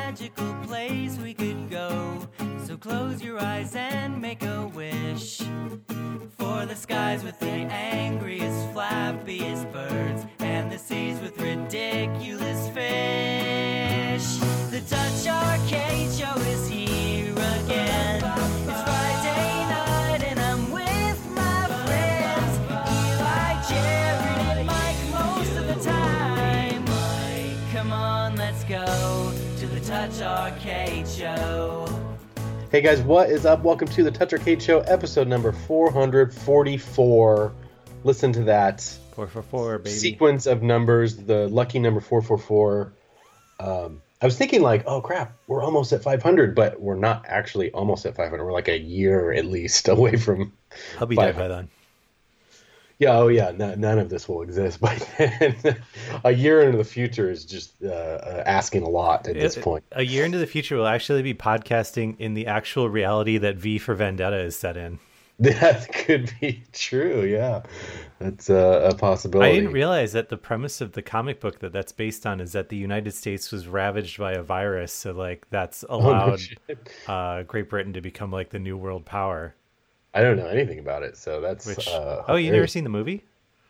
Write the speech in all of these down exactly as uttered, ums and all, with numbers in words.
magical place we could go. So close your eyes and make a wish for the skies with the angriest, flappiest birds and the seas with ridiculous fish. The Touch Arcade Show is here again. It's Friday night and I'm with my friends Eli, Jared, and Mike most of the time. Come on, let's go to the Touch Arcade Show. Hey guys, what is up? Welcome to the Touch Arcade Show, episode number four hundred forty-four. Listen to that. four four four, baby. Sequence of numbers, the lucky number four four four. Um, I was thinking like, oh crap, we're almost at five hundred, but we're not actually almost at five hundred. We're like a year at least away from I'll be dead by then. Yeah, oh yeah, no, none of this will exist by then. A year into the future is just uh, uh, asking a lot at this it, point. A year into the future, we'll actually be podcasting in the actual reality that V for Vendetta is set in. That could be true, yeah. That's uh, a possibility. I didn't realize that the premise of the comic book that that's based on is that the United States was ravaged by a virus, so like that's allowed oh, no uh, Great Britain to become like the new world power. I don't know anything about it, so that's... Which, uh, oh, you never seen the movie?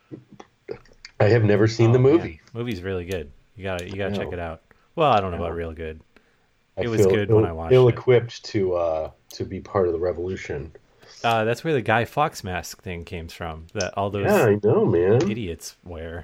I have never seen oh, the movie. Man. Movie's really good. You gotta, you gotta check it out. Well, I don't know no. about real good. I it was good Ill, when I watched ill-equipped to uh, to be part of the revolution. Uh, that's where the Guy Fawkes mask thing came from. That all those yeah, I know, man. idiots wear.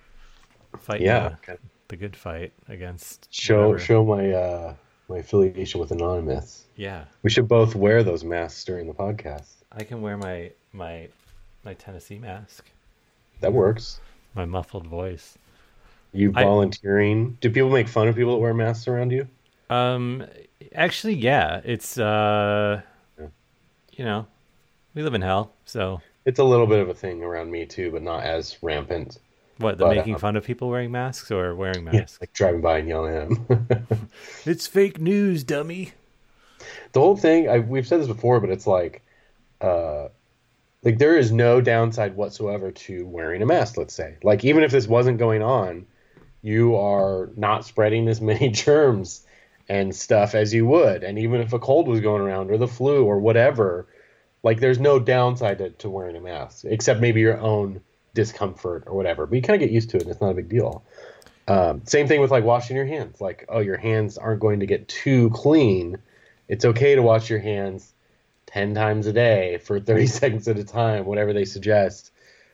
Fighting yeah, the, the good fight against. Show whatever. show my uh, my affiliation with Anonymous. Yeah, we should both wear those masks during the podcast. I can wear my my my Tennessee mask. That works. My muffled voice. You I, volunteering? Do people make fun of people that wear masks around you? Um, actually, yeah. It's uh, yeah. you know, we live in hell, so it's a little bit of a thing around me too, but not as rampant. What, the but, making um, fun of people wearing masks or wearing masks? Yeah, like driving by and yelling at them. It's fake news, dummy. The whole thing, I, we've said this before, but it's like, uh, like there is no downside whatsoever to wearing a mask, let's say. Like, even if this wasn't going on, you are not spreading as many germs and stuff as you would. And even if a cold was going around or the flu or whatever, like there's no downside to, to wearing a mask, except maybe your own discomfort or whatever. But you kind of get used to it and it's not a big deal. Um, same thing with like washing your hands. Like, oh, your hands aren't going to get too clean. It's okay to wash your hands ten times a day for thirty seconds at a time, whatever they suggest.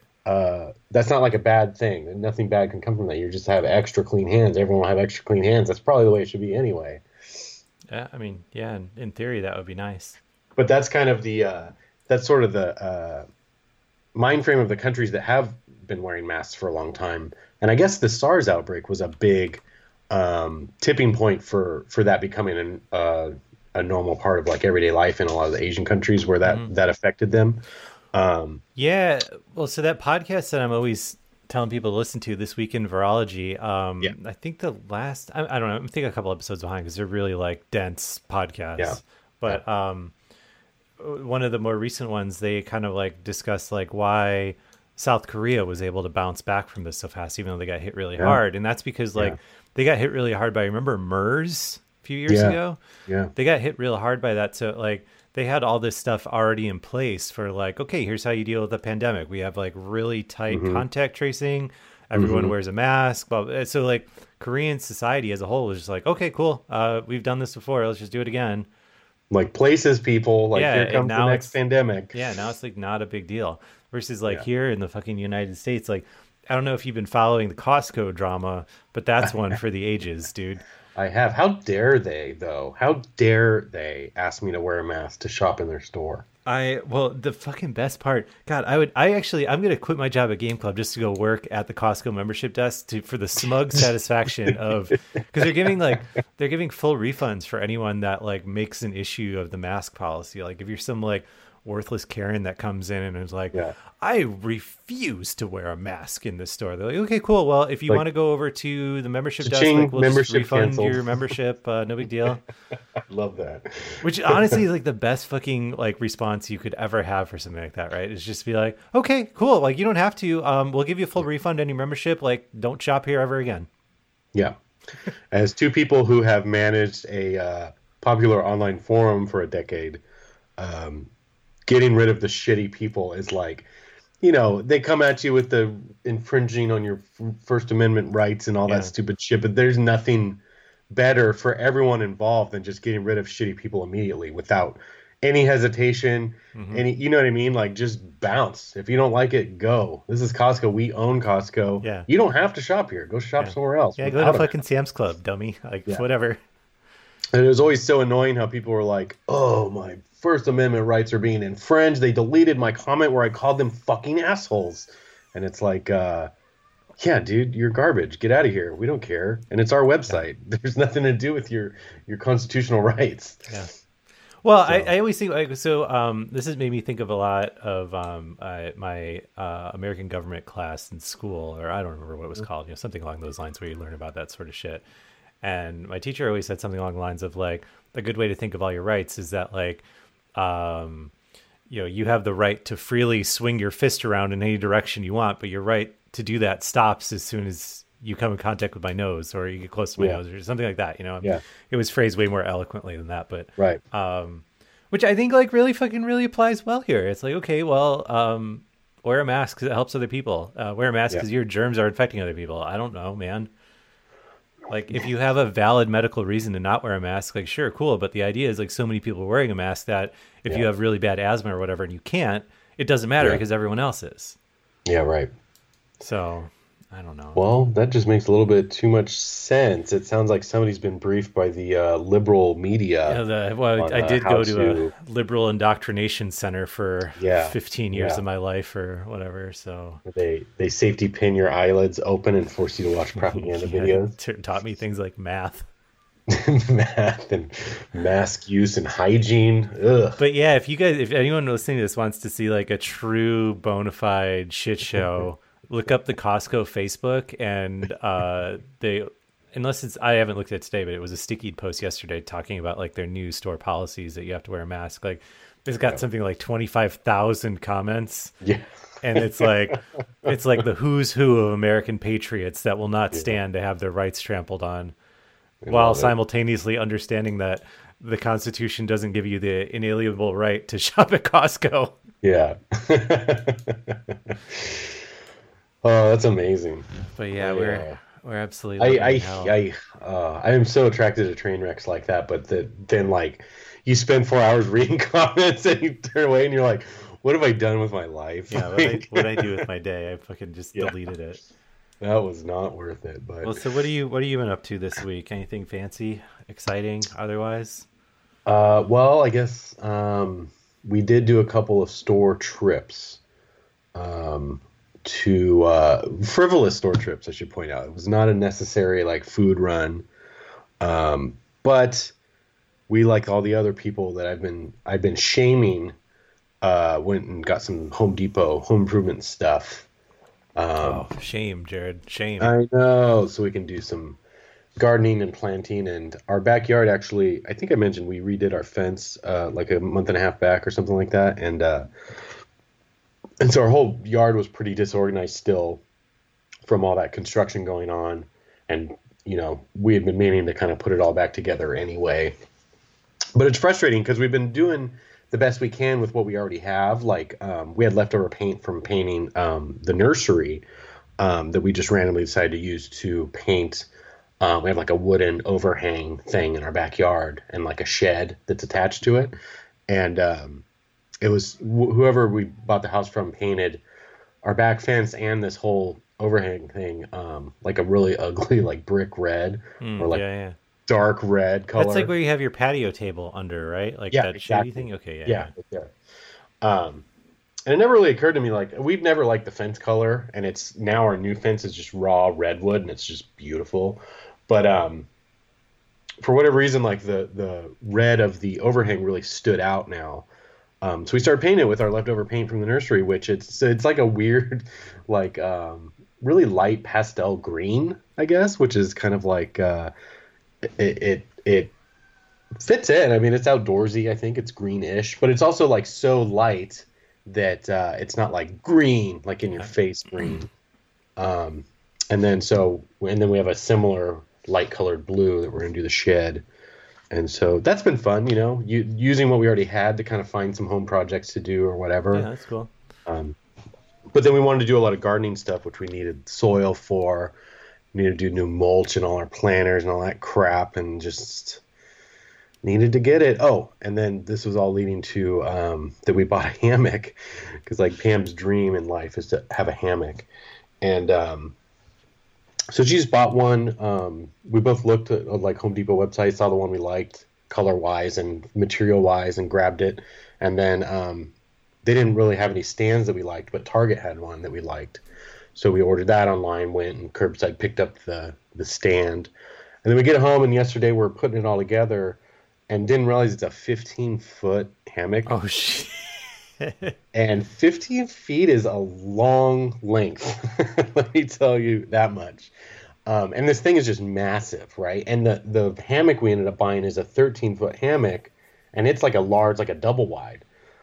Uh, that's not like a bad thing. Nothing bad can come from that. You just have extra clean hands. Everyone will have extra clean hands. That's probably the way it should be anyway. Yeah, I mean, yeah, in, in theory, that would be nice. But that's kind of the, uh, that's sort of the uh, mind frame of the countries that have been wearing masks for a long time. And I guess the SARS outbreak was a big um, tipping point for, for that becoming an, uh, a normal part of like everyday life in a lot of the Asian countries where that, mm-hmm. that affected them. Um, yeah. Well, so that podcast that I'm always telling people to listen to, This Week in Virology, um, yeah. I think the last, I, I don't know, I think a couple episodes behind because they're really like dense podcasts. Yeah. But yeah. Um, one of the more recent ones, they kind of like discuss like why South Korea was able to bounce back from this so fast, even though they got hit really yeah. hard. And that's because like yeah. they got hit really hard by, remember MERS a few years yeah. ago? Yeah. They got hit real hard by that. So like they had all this stuff already in place for like, okay, here's how you deal with the pandemic. We have like really tight mm-hmm. contact tracing. Everyone mm-hmm. wears a mask. Blah, blah. So like Korean society as a whole was just like, okay, cool. Uh, we've done this before. Let's just do it again. Like places people, like yeah, here comes the next pandemic. Yeah, now it's like not a big deal. Versus like yeah. here in the fucking United States, like I don't know if you've been following the Costco drama, but that's one for the ages, dude. I have. How dare they, though? How dare they ask me to wear a mask to shop in their store? I well, the fucking best part, God, I would, I actually, I'm gonna quit my job at Game Club just to go work at the Costco membership desk to for the smug satisfaction of, because they're giving like they're giving full refunds for anyone that like makes an issue of the mask policy. Like if you're some like worthless Karen that comes in and is like, yeah. I refuse to wear a mask in this store. They're like, okay, cool. Well, if you like, want to go over to the membership desk, ching, like, we'll membership just refund canceled. your membership. Uh, no big deal. I love that. Which honestly is like the best fucking like response you could ever have for something like that, right? Is just be like, okay, cool. Like you don't have to. Um, we'll give you a full refund on your membership. Like, don't shop here ever again. Yeah. As two people who have managed a uh, popular online forum for a decade, um, getting rid of the shitty people is like, you know, they come at you with the infringing on your First Amendment rights and all Yeah. that stupid shit, but there's nothing better for everyone involved than just getting rid of shitty people immediately without any hesitation, Mhm. any, you know what I mean? Like, just bounce. If you don't like it, go. This is Costco. We own Costco. Yeah. You don't have to shop here. Go shop Yeah. somewhere else. Yeah, go without to a fucking Sam's Club, dummy. Like, Yeah. whatever. And it was always so annoying how people were like, oh, my First Amendment rights are being infringed. They deleted my comment where I called them fucking assholes. And it's like, uh, yeah, dude, you're garbage. Get out of here. We don't care. And it's our website. There's nothing to do with your, your constitutional rights. Yeah. Well, I, So- I always think like so. Um, this has made me think of a lot of um, uh, my uh, American government class in school, or I don't remember what it was called. You know, something along those lines where you learn about that sort of shit. And my teacher always said something along the lines of like, a good way to think of all your rights is that like, um, you know, you have the right to freely swing your fist around in any direction you want, but your right to do that stops as soon as you come in contact with my nose or you get close to my Yeah. nose or something like that. You know, Yeah. it was phrased way more eloquently than that, but Right. um, which I think like really fucking really applies well here. It's like, okay, well, um, wear a mask because it helps other people. Uh, wear a mask Yeah. because your germs are infecting other people. I don't know, man. Like if you have a valid medical reason to not wear a mask, like sure, cool. But the idea is like so many people are wearing a mask that if you Yeah. have really bad asthma or whatever and you can't, it doesn't matter Yeah. because everyone else is. Yeah, right. So I don't know. Well, that just makes a little bit too much sense. It sounds like somebody's been briefed by the uh, liberal media. Yeah, the, well, on, I uh, did how go to, to- a liberal indoctrination center for Yeah, fifteen years yeah. of my life or whatever. So They they safety pin your eyelids open and force you to watch propaganda yeah, videos, t- taught me things like math. math and mask use and hygiene. Ugh. But yeah, if you guys, if anyone listening to this wants to see like a true bona fide shit show, look up the Costco Facebook and uh, they, unless it's, I haven't looked at it today, but it was a sticky post yesterday talking about like their new store policies that you have to wear a mask. Like it's got something like twenty-five thousand comments. Yeah. And it's like, it's like the who's who of American patriots that will not stand to have their rights trampled on, while love it. simultaneously understanding that the Constitution doesn't give you the inalienable right to shop at Costco. Yeah. Oh, that's amazing. But yeah, Oh, we're yeah. we're absolutely. living I in hell. I I uh, I am so attracted to train wrecks like that, but the, then like you spend four hours reading comments and you turn away and you're like, what have I done with my life? yeah, what I, Like, what I do with my day, I fucking just Yeah. deleted it. that was not worth it. But Well, so what are you what are you been up to this week? Anything fancy, exciting, otherwise? Uh, well, I guess um, we did do a couple of store trips. Um, to uh, frivolous store trips, I should point out. It was not a necessary like food run, um, but we, like all the other people that I've been I've been shaming, uh, went and got some Home Depot home improvement stuff. Um, Oh, shame, Jared. Shame. I know, so we can do some gardening and planting, and our backyard actually, I think I mentioned we redid our fence uh, like a month and a half back or something like that, and uh, and so our whole yard was pretty disorganized still from all that construction going on, and you know we had been meaning to kind of put it all back together anyway, but it's frustrating because we've been doing the best we can with what we already have. Like um, we had leftover paint from painting um, the nursery um, that we just randomly decided to use to paint. Um, we have like a wooden overhang thing in our backyard and like a shed that's attached to it. And um, it was wh- whoever we bought the house from painted our back fence and this whole overhang thing um, like a really ugly like brick red Mm, or like yeah, yeah. dark red color. That's like where you have your patio table under, right? Like Yeah, that exactly. shady thing. Okay, yeah, yeah, yeah. Um, and it never really occurred to me, like, we've never liked the fence color, and it's now our new fence is just raw redwood, and it's just beautiful. But um, for whatever reason, like the the red of the overhang really stood out now. Um, so we started painting it with our leftover paint from the nursery, which it's it's like a weird, like um, really light pastel green, I guess, which is kind of like uh, it it it fits in. I mean, it's outdoorsy. I think it's greenish, but it's also like so light that uh, it's not like green, like in your face green. Um, and then so and then we have a similar light colored blue that we're going to do the shed. And so that's been fun, you know, you, using what we already had to kind of find some home projects to do or whatever. Yeah, that's cool. Um, but then we wanted to do a lot of gardening stuff, which we needed soil for. We needed to do new mulch and all our planters and all that crap, and just needed to get it. Oh, and then this was all leading to um, that we bought a hammock, because like Pam's dream in life is to have a hammock. And um, so she just bought one. Um, we both looked at uh, like Home Depot website, saw the one we liked color wise and material wise, and grabbed it. And then um, they didn't really have any stands that we liked, but Target had one that we liked. So we ordered that online, went and curbside picked up the, the stand. And then we get home, and yesterday we're putting it all together and didn't realize it's a fifteen foot hammock. Oh, shit. And fifteen feet is a long length. Let me tell you that much. Um, and this thing is just massive, right? And the, the hammock we ended up buying is a thirteen foot hammock, and it's like a large, like a double wide.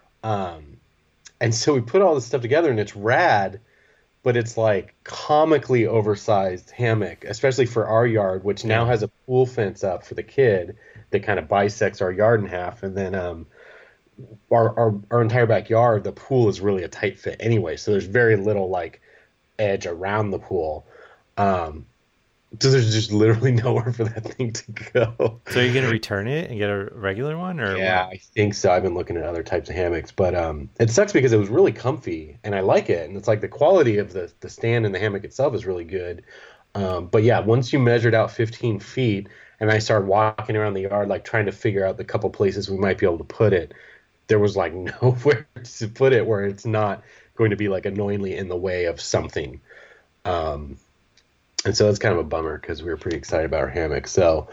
Um, and so we put all this stuff together, and it's rad, but it's like comically oversized hammock, especially for our yard, which now has a pool fence up for the kid that kind of bisects our yard in half. And then um, our, our our entire backyard, the pool is really a tight fit anyway, so there's very little like edge around the pool. Um, so there's just literally nowhere for that thing to go. So are you going to return it and get a regular one? Or yeah, what? I think so. I've been looking at other types of hammocks, but um, it sucks because it was really comfy and I like it. And it's like the quality of the, the stand and the hammock itself is really good. Um, but yeah, once you measured out fifteen feet and I started walking around the yard, like trying to figure out the couple places we might be able to put it, there was like nowhere to put it where it's not going to be like annoyingly in the way of something. Um, and so it's kind of a bummer because we were pretty excited about our hammock. So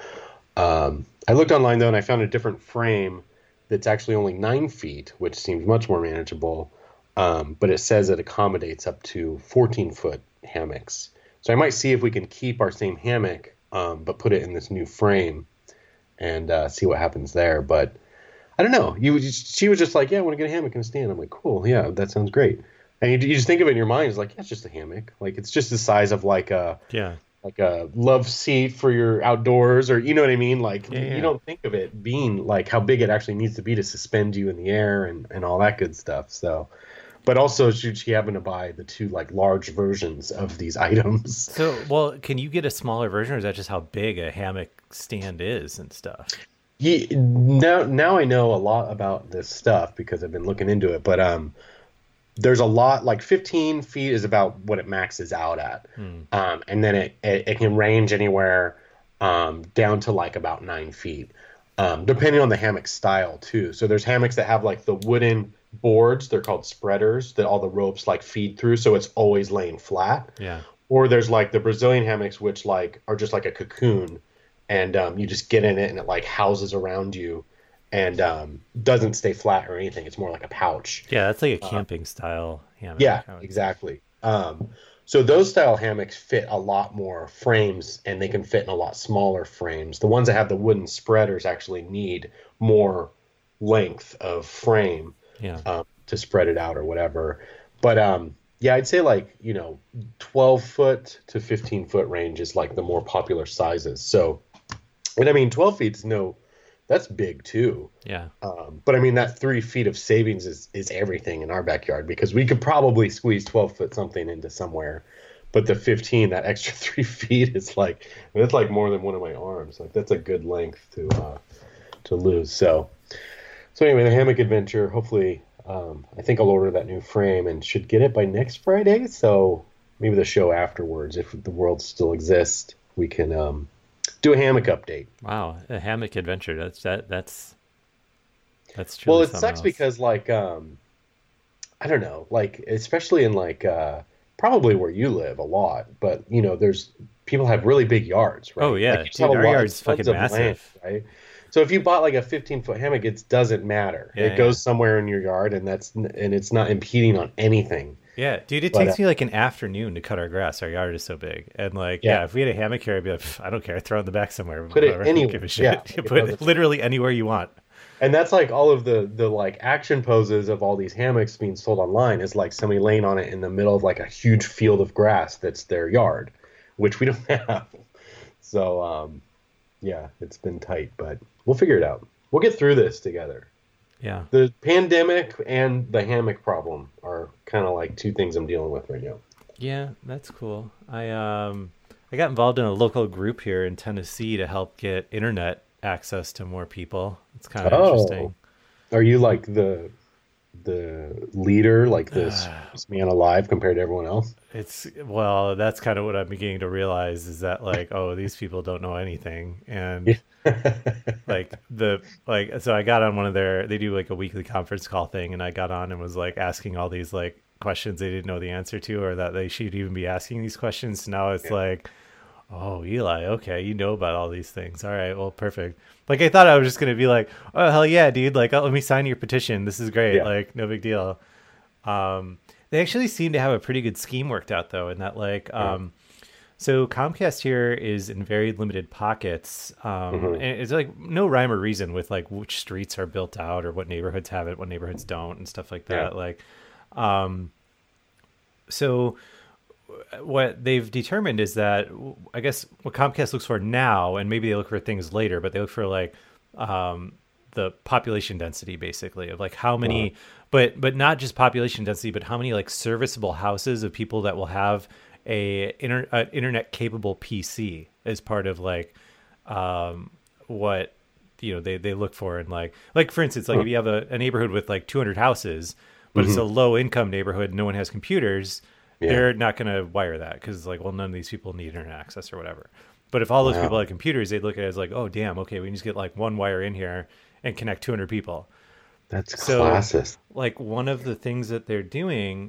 um, I looked online though, and I found a different frame that's actually only nine feet, which seems much more manageable. Um, but it says it accommodates up to fourteen foot hammocks. So I might see if we can keep our same hammock, um, but put it in this new frame and uh, see what happens there. But I don't know. You just, she was just like, yeah, I want to get a hammock and a stand. I'm like, cool. Yeah, that sounds great. And you, you just think of it in your mind. It's like, yeah, it's just a hammock. Like, it's just the size of like a, yeah, like a love seat for your outdoors, or, you know what I mean? Like, yeah, yeah. You don't think of it being like how big it actually needs to be to suspend you in the air and, and all that good stuff. So, but also she, she happened to buy the two like large versions of these items. So, well, can you get a smaller version, or is that just how big a hammock stand is and stuff? Yeah, now, now I know a lot about this stuff because I've been looking into it, but um, there's a lot, like fifteen feet is about what it maxes out at. Hmm. Um, and then it, it, it can range anywhere um, down to like about nine feet, um, depending on the hammock style too. So there's hammocks that have like the wooden boards, they're called spreaders, that all the ropes like feed through, so it's always laying flat. Yeah. Or there's like the Brazilian hammocks, which like are just like a cocoon, and um, you just get in it and it like houses around you and um, doesn't stay flat or anything. It's more like a pouch. Yeah, that's like a camping uh, style hammock. Yeah, exactly. Um, so those style hammocks fit a lot more frames, and they can fit in a lot smaller frames. The ones that have the wooden spreaders actually need more length of frame. Yeah. Um, to spread it out or whatever. But um, yeah, I'd say like, you know, twelve foot to fifteen foot range is like the more popular sizes. So, and I mean, twelve feet is no, that's big too. Yeah. Um, but I mean, that three feet of savings is, is everything in our backyard, because we could probably squeeze twelve foot something into somewhere. But the fifteen, that extra three feet is like, that's like more than one of my arms. Like that's a good length to, uh, to lose. So, So anyway, the hammock adventure, hopefully, um, I think I'll order that new frame and should get it by next Friday. So maybe the show afterwards, if the world still exists, we can um, do a hammock update. Wow, a hammock adventure. That's that. That's that's true. Well, it sucks else. because like um, I don't know, like especially in like uh, probably where you live a lot, but you know, there's people have really big yards, right? Oh yeah, like, dude, our yard's fucking massive, land, right? So if you bought like a fifteen foot hammock, it doesn't matter. Yeah, it yeah. goes somewhere in your yard, and that's and it's not impeding on anything. Yeah, dude, it but, takes uh, me like an afternoon to cut our grass. Our yard is so big, and like, yeah, Yeah. if we had a hammock here, I'd be like, I don't care, throw it in the back somewhere. Put it whatever, anywhere. Give a shit. Yeah, You it put it doesn't- literally anywhere you want. And that's like all of the the like action poses of all these hammocks being sold online is like somebody laying on it in the middle of like a huge field of grass that's their yard, which we don't have. So, um, yeah, it's been tight, but we'll figure it out. We'll get through this together. Yeah. The pandemic and the hammock problem are kind of like two things I'm dealing with right now. Yeah, that's cool. I um I got involved in a local group here in Tennessee to help get internet access to more people. It's kind of Oh, interesting. are you like the the leader, like this man alive compared to everyone else? It's well, that's kind of what I'm beginning to realize is that like, oh, these people don't know anything. And Yeah. like the like so I got on one of their they do like a weekly conference call thing and I got on and was like asking all these like questions they didn't know the answer to or that they should even be asking these questions. So now it's Yeah. like, oh, Eli, okay, you know about all these things. All right, well, perfect. Like I thought I was just gonna be like, oh hell yeah, dude, like oh, let me sign your petition. This is great. Yeah. Like no big deal. Um they actually seem to have a pretty good scheme worked out though, in that like um so Comcast here is in very limited pockets. Um, Mhm. and it's like no rhyme or reason with like which streets are built out or what neighborhoods have it, what neighborhoods don't, and stuff like that. Yeah. Like, um, so what they've determined is that I guess what Comcast looks for now, and maybe they look for things later, but they look for like um, the population density, basically, of like how many, Uh-huh. but but not just population density, but how many like serviceable houses of people that will have a inter, uh, internet capable P C as part of like um, what you know they, they look for in like like for instance like Huh. if you have a, a neighborhood with like two hundred houses but it's a low income neighborhood and no one has computers, Yeah. they're not going to wire that because like well none of these people need internet access or whatever. But if all those Wow. people had computers, they'd look at it as like, oh damn, okay, we can just get like one wire in here and connect two hundred people. That's So, classist. like one of the things that they're doing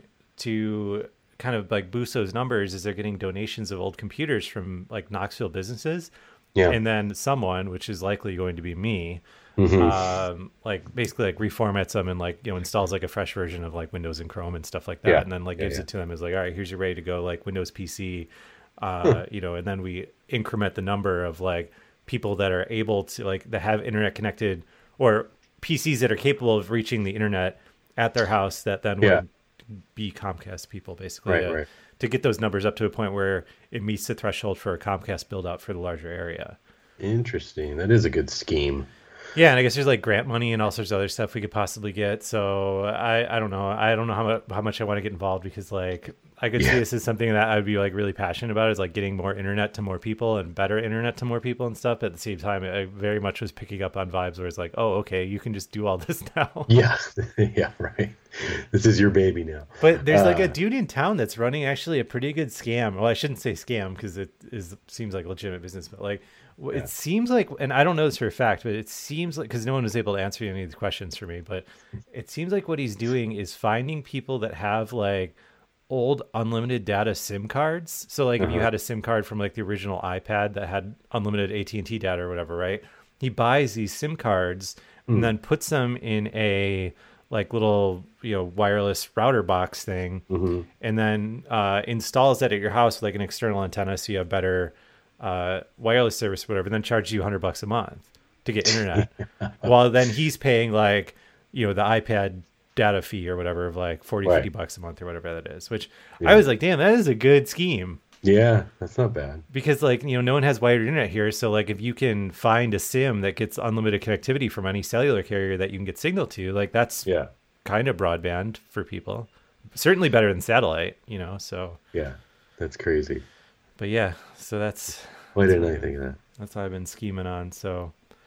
to kind of like boost those numbers is they're getting donations of old computers from like Knoxville businesses, Yeah. and then someone, which is likely going to be me, Mhm. um, like basically like reformats them and like you know installs like a fresh version of like Windows and Chrome and stuff like that, Yeah. and then like Yeah, gives yeah. it to them as like, all right, here's your ready to go like Windows P C, uh, you know, and then we increment the number of like people that are able to like that have internet connected or P Cs that are capable of reaching the internet at their house that then Yeah. would be Comcast people basically Right, to, right. to get those numbers up to a point where it meets the threshold for a Comcast build out for the larger area. Interesting. That is a good scheme. Yeah, and I guess there's like grant money and all sorts of other stuff we could possibly get. So I, I don't know. I don't know how much how much I want to get involved because like I could see Yeah. this as something that I would be like really passionate about is like getting more internet to more people and better internet to more people and stuff. But at the same time, I very much was picking up on vibes where it's like, oh, okay, you can just do all this now. Yeah. Yeah, right. This is your baby now. But there's like a Uh, dude in town that's running actually a pretty good scam. Well, I shouldn't say scam because it is seems like legitimate business, but like w Yeah. it seems like, and I don't know this for a fact, but it seems like because no one was able to answer any of these questions for me, but it seems like what he's doing is finding people that have like old unlimited data SIM cards. So like if you Uh-huh. had a SIM card from like the original iPad that had unlimited A T and T data or whatever, right? He buys these SIM cards Hmm. and then puts them in a like little you know wireless router box thing, Mhm. and then uh, installs that at your house with like an external antenna, so you have better uh, wireless service, or whatever. Then charges you a hundred bucks a month to get internet, while then he's paying like you know the iPad data fee or whatever of like forty, Right. fifty bucks a month or whatever that is. Which I Yeah. was like, damn, that is a good scheme. Yeah, that's not bad. Because like you know no one has wired internet here, so like if you can find a SIM that gets unlimited connectivity from any cellular carrier that you can get signal to, like that's Yeah. kind of broadband for people. Certainly better than satellite, you know. So, Yeah. That's crazy. but yeah, so that's Why didn't I think of that? that's what I've been scheming on. So,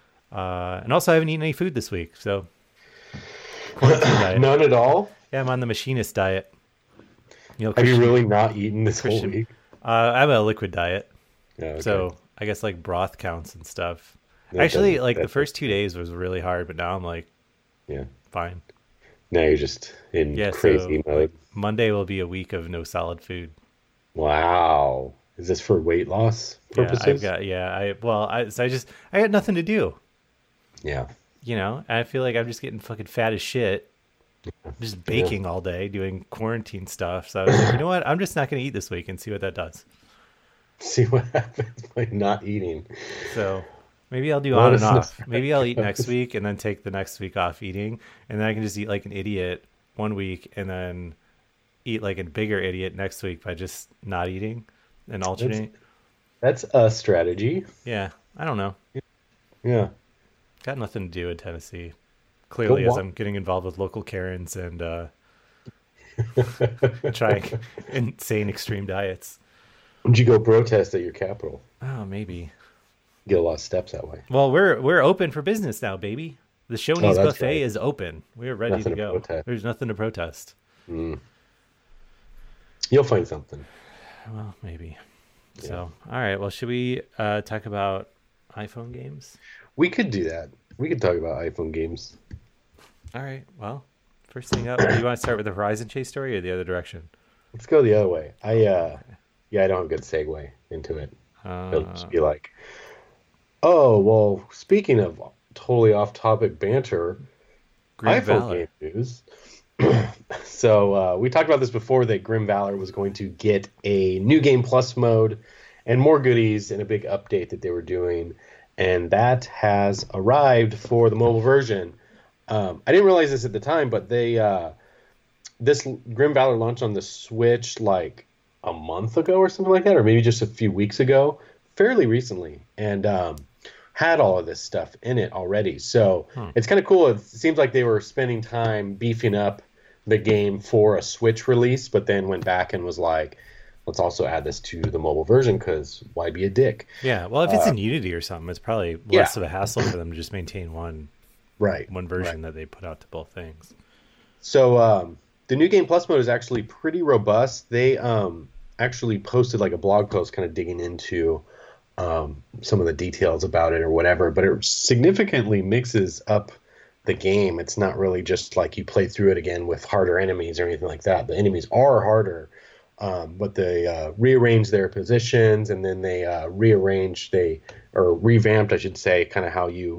uh, and also I haven't eaten any food this week, so quarantine diet. None at all? Yeah, I'm on the machinist diet. You know, Have you Christian- really not eaten this Christian- whole week? Uh, I'm a liquid diet, Yeah, okay. so I guess like broth counts and stuff. That Actually, doesn't- like the that- first two days was really hard, but now I'm like Yeah. fine. Now you're just in Yeah, crazy so mode. like, Monday will be a week of no solid food. Wow. Is this for weight loss purposes? Yeah, I've got yeah. I well, I so I just I got nothing to do. Yeah. You know, I feel like I'm just getting fucking fat as shit, just baking all day, doing quarantine stuff. So I was like, you know what? I'm just not going to eat this week and see what that does. See what happens by not eating. So maybe I'll do What on a and off. snap. Maybe I'll eat next week and then take the next week off eating, and then I can just eat like an idiot one week and then eat like a bigger idiot next week by just not eating and alternate. That's a strategy. Yeah, I don't know. Yeah. Got nothing to do in Tennessee. Go Clearly, as walk. I'm getting involved with local Karens and uh, trying insane extreme diets. Would you go protest at your capital? Oh, maybe. Get a lot of steps that way. Well, we're we're open for business now, baby. The Oh, Shoney's that's buffet right. is open. We're ready Nothing to to go. protest. There's nothing to protest. Mm. You'll find something. Well, maybe. Yeah. So, all right. Well, should we uh, talk about iPhone games? We could do that. We could talk about iPhone games. All right. Well, first thing up, do you want to start with the Horizon Chase story or the other direction? Let's go the other way. I uh yeah, I don't have a good segue into it. It'll Uh, just be like, oh well, speaking of totally off topic banter, Grim iPhone Valor. game news. So uh, we talked about this before that Grim Valor was going to get a new game plus mode and more goodies and a big update that they were doing, and that has arrived for the mobile version. Um, I didn't realize this at the time, but they uh, this Grim Valor launched on the Switch like a month ago or something like that, or maybe just a few weeks ago, fairly recently, and um, had all of this stuff in it already. So Hmm. it's kind of cool. It seems like they were spending time beefing up the game for a Switch release, but then went back and was like, let's also add this to the mobile version because why be a dick? Yeah. Well, if it's in Unity or something, it's probably yeah. less of a hassle for them to just maintain one Right. one version right. that they put out to both things. So um, the new game plus mode is actually pretty robust. They um, actually posted like a blog post kind of digging into um, some of the details about it or whatever, but it significantly mixes up the game. It's not really just like you play through it again with harder enemies or anything like that. The enemies are harder, um, but they uh, rearrange their positions, and then they uh, rearrange, they or revamped, I should say, kind of how you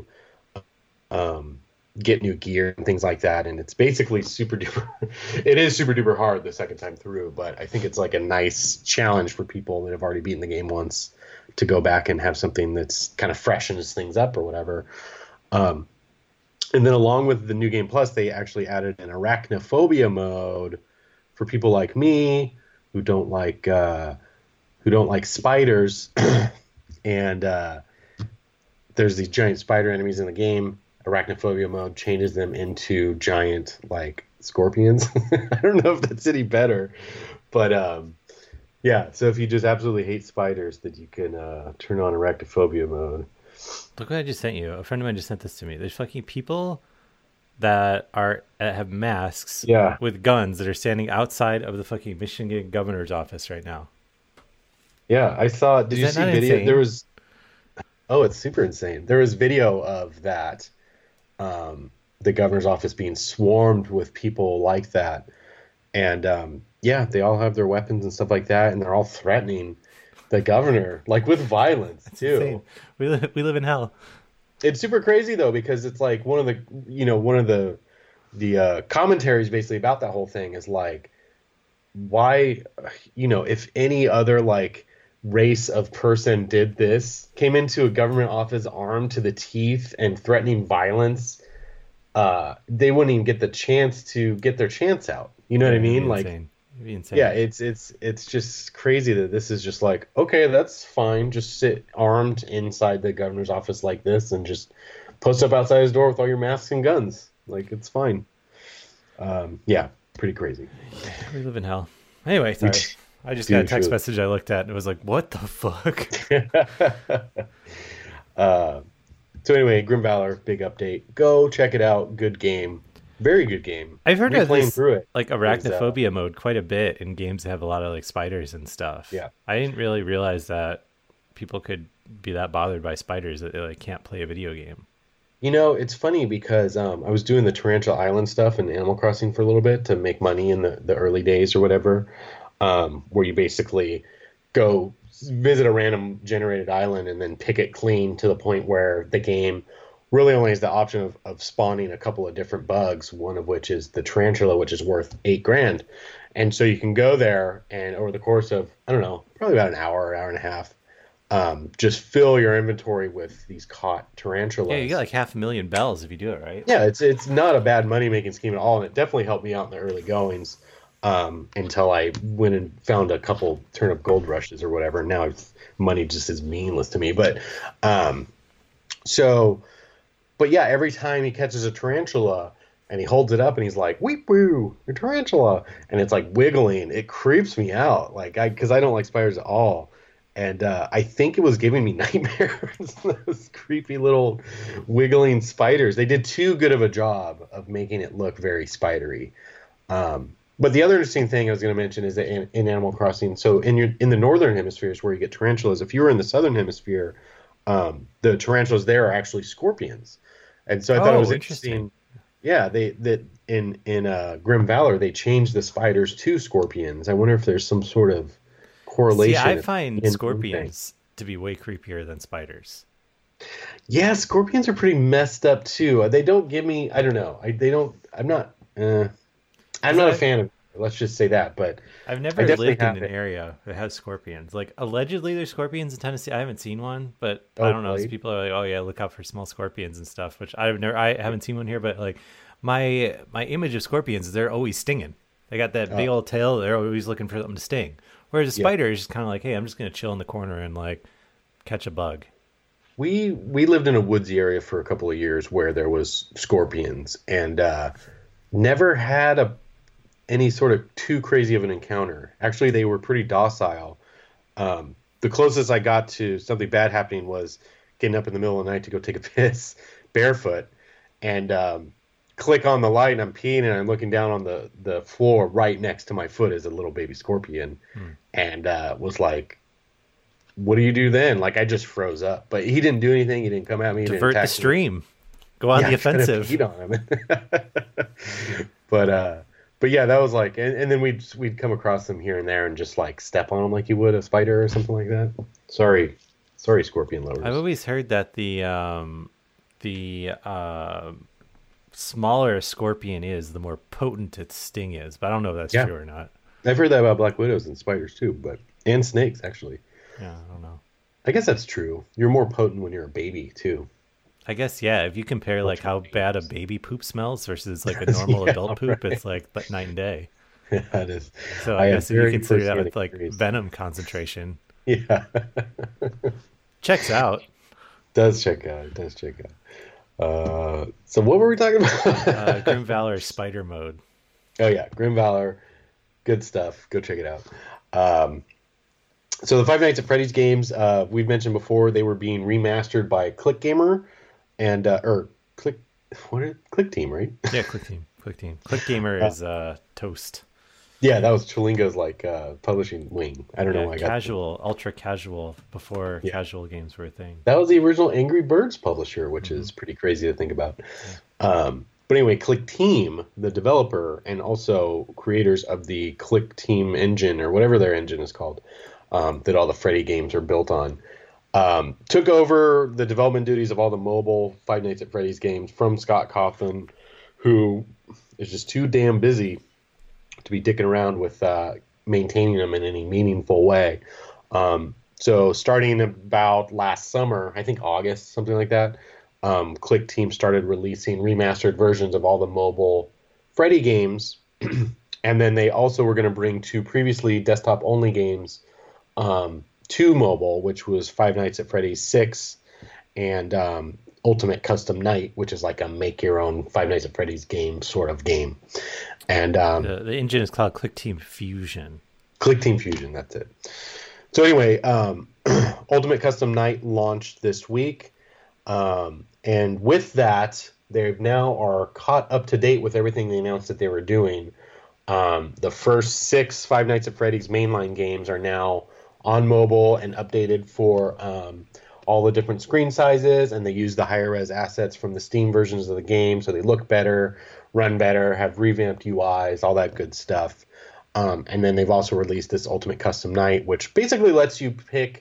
um, get new gear and things like that. And it's basically super duper. It is super duper hard the second time through, but I think it's like a nice challenge for people that have already beaten the game once to go back and have something that's kind of freshens things up or whatever. Um, and then along with the new game plus, they actually added an arachnophobia mode for people like me who don't like uh, who don't like spiders. And uh, there's these giant spider enemies in the game. Arachnophobia mode changes them into giant like scorpions. I don't know if that's any better, but um, yeah. So if you just absolutely hate spiders, that you can uh, turn on arachnophobia mode. Look what I just sent you. A friend of mine just sent this to me. There's fucking people that are that have masks Yeah. with guns that are standing outside of the fucking Michigan governor's office right now. Yeah, I saw. Did Is you that see not video? insane? There was. Oh, it's super insane. There was video of that. Um, the governor's office being swarmed with people like that, and um, yeah, they all have their weapons and stuff like that, and they're all threatening the governor, like with violence too. Insane. We live we live in hell. It's super crazy though, because it's like one of the, you know, one of the the uh, commentaries basically about that whole thing is like, why, you know, if any other like race of person did this, came into a government office armed to the teeth and threatening violence, uh, they wouldn't even get the chance to get their chance out. You know what I It'd be mean? Like, insane. It'd be insane. yeah, it's it's it's just crazy that this is just like, okay, that's fine. Just sit armed inside the governor's office like this and just post up outside his door with all your masks and guns. Like, it's fine. Um, yeah, pretty crazy. We live in hell. Anyway, sorry. I just got a text message I looked at and it was like, what the fuck? uh, so anyway, Grim Valor, big update. Go check it out. Good game. Very good game. I've heard of Replaying this through it. like is, uh, arachnophobia mode quite a bit in games that have a lot of like spiders and stuff. Yeah. I didn't really realize that people could be that bothered by spiders that they like can't play a video game. You know, it's funny because um, I was doing the Tarantula Island stuff in Animal Crossing for a little bit to make money in the, the early days or whatever, um, where you basically go visit a random generated island and then pick it clean to the point where the game really only has the option of, of spawning a couple of different bugs, one of which is the tarantula, which is worth eight grand. And so you can go there and over the course of, I don't know, probably about an hour, hour and a half, um, just fill your inventory with these caught tarantulas. Yeah, you get like half a million bells if you do it right. Yeah, it's it's not a bad money making scheme at all, and it definitely helped me out in the early goings. um, until I went and found a couple turnip gold rushes or whatever. Now it's, money just is meaningless to me. But um, so, but yeah, every time he catches a tarantula and he holds it up and he's like, "Weep woo, a tarantula," and it's like wiggling, it creeps me out. Like I, because I don't like spiders at all. And uh, I think it was giving me nightmares. Those creepy little wiggling spiders. They did too good of a job of making it look very spidery. Um, but the other interesting thing I was going to mention is that in, in Animal Crossing, so in your in the northern hemispheres where you get tarantulas, if you were in the southern hemisphere, um, the tarantulas there are actually scorpions. And so I thought Oh, it was interesting. interesting. Yeah, they that in in uh, Grim Valor they changed the spiders to scorpions. I wonder if there's some sort of correlation. See, I find in- scorpions to be way creepier than spiders. Yeah, scorpions are pretty messed up too. They don't give me. I don't know. I they don't. I'm not. Uh, I'm not a I've- fan of. Let's just say that. But I've I never definitely lived in have an it. area that has scorpions. Like allegedly, there's scorpions in Tennessee. I haven't seen one, but Oh, I don't know. really? People are like, "Oh yeah, look out for small scorpions and stuff." Which I've never. I haven't seen one here, but like my my image of scorpions is they're always stinging. They got that big Oh. old tail. They're always looking for something to sting. Whereas a Yeah. spider is just kind of like, "Hey, I'm just gonna chill in the corner and like catch a bug." We we lived in a woodsy area for a couple of years where there was scorpions, and uh, never had a any sort of too crazy of an encounter. Actually, they were pretty docile. Um, the closest I got to something bad happening was getting up in the middle of the night to go take a piss barefoot, and um, click on the light, and I'm peeing, and I'm looking down on the the floor right next to my foot is a little baby scorpion, and uh, was like, "What do you do then?" Like I just froze up, but he didn't do anything. He didn't come at me. He didn't Divert the attack me. stream. Go on Yeah, the I kinda offensive. peed on him. but uh, but yeah, that was like, and, and then we'd we'd come across them here and there and just like step on them like you would a spider or something like that. Sorry, sorry, scorpion lovers. I've always heard that the um, the uh, smaller a scorpion is, the more potent its sting is. But I don't know if that's Yeah. true or not. I've heard that about black widows and spiders too, but and snakes actually. Yeah, I don't know. I guess that's true. You're more potent when you're a baby too. I guess yeah. If you compare like how bad a baby poop smells versus like a normal Yeah, adult poop, right. it's like but night and day. Yeah, it is. So I I, have guess if you very consider that firsthand with like experience. venom concentration, Yeah, checks out. does check out. It does check out. Uh, so what were we talking about? Uh, Grim Valor spider mode. Oh yeah, Grim Valor, good stuff. Go check it out. Um, so the Five Nights at Freddy's games, uh, we've mentioned before, they were being remastered by Click Gamer and uh, or Click what are, Click Team, right? Yeah, Click Team. Click Team. Click Gamer is uh, toast. Yeah, that was Cholingo's like uh, publishing wing. I don't know Yeah, why I got casual, ultra casual before Yeah. casual games were a thing. that was the original Angry Birds publisher, which Mm-hmm. is pretty crazy to think about. Um, but anyway, Click Team, the developer and also creators of the Click Team engine or whatever their engine is called, um, that all the Freddy games are built on, um, took over the development duties of all the mobile Five Nights at Freddy's games from Scott Cawthon, who is just too damn busy to be dicking around with uh, maintaining them in any meaningful way. Um, so starting about last summer, I think August, something like that, um, Click Team started releasing remastered versions of all the mobile Freddy games. And then they also were going to bring two previously desktop-only games um, to mobile, which was Five Nights at Freddy's six and um, Ultimate Custom Night, which is like a make-your-own Five Nights at Freddy's game sort of game. And um, The, the engine is called Click Team Fusion. Click Team Fusion, that's it. So anyway, um, Ultimate Custom Night launched this week. Um, and with that, they now are caught up to date with everything they announced that they were doing. Um, the first six Five Nights at Freddy's mainline games are now on mobile and updated for um, all the different screen sizes, and they use the higher res assets from the Steam versions of the game, so they look better, run better, have revamped U Is, all that good stuff. Um, and then they've also released this Ultimate Custom Night, which basically lets you pick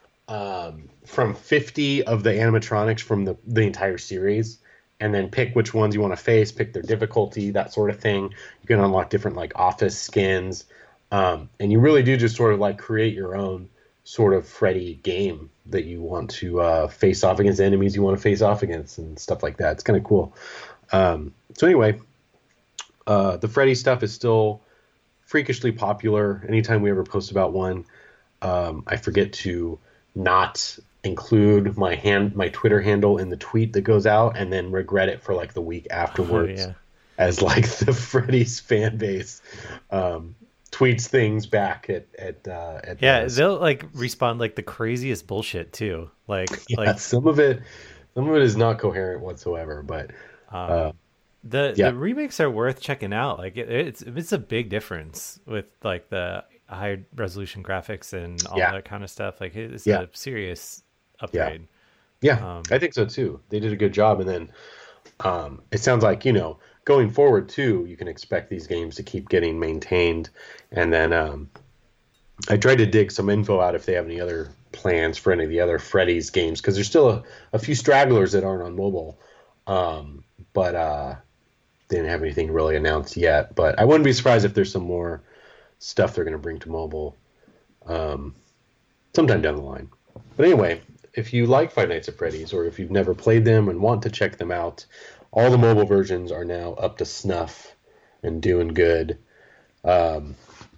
um, from fifty of the animatronics from the, the entire series, and then pick which ones you want to face, pick their difficulty, that sort of thing. You can unlock different like office skins, um, and you really do just sort of like create your own sort of Freddy game that you want to uh, face off against, enemies you want to face off against, and stuff like that. It's kind of cool. Um, so anyway, uh, the Freddy stuff is still freakishly popular. Anytime we ever post about one, um, I forget to not include my hand my Twitter handle in the tweet that goes out, and then regret it for like the week afterwards. Oh, yeah. As like the Freddy's fan base um, tweets things back at at uh, at Yeah, those. they'll like respond like the craziest bullshit too. Like Yeah, like some of it some of it is not coherent whatsoever, but um, uh, the yeah. the remakes are worth checking out. Like it, it's it's a big difference with like the high resolution graphics and all Yeah. that kind of stuff. Like it's Yeah. a serious upgrade. yeah, Um, I think so too. They did a good job, and then um, it sounds like, you know, going forward too, you can expect these games to keep getting maintained. And then um, I tried to dig some info out if they have any other plans for any of the other Freddy's games, because there's still a, a few stragglers that aren't on mobile. Um, but uh, they didn't have anything really announced yet. But I wouldn't be surprised if there's some more stuff they're going to bring to mobile um, sometime down the line. But anyway, if you like Five Nights at Freddy's, or if you've never played them and want to check them out, all the mobile versions are now up to snuff and doing good. Um,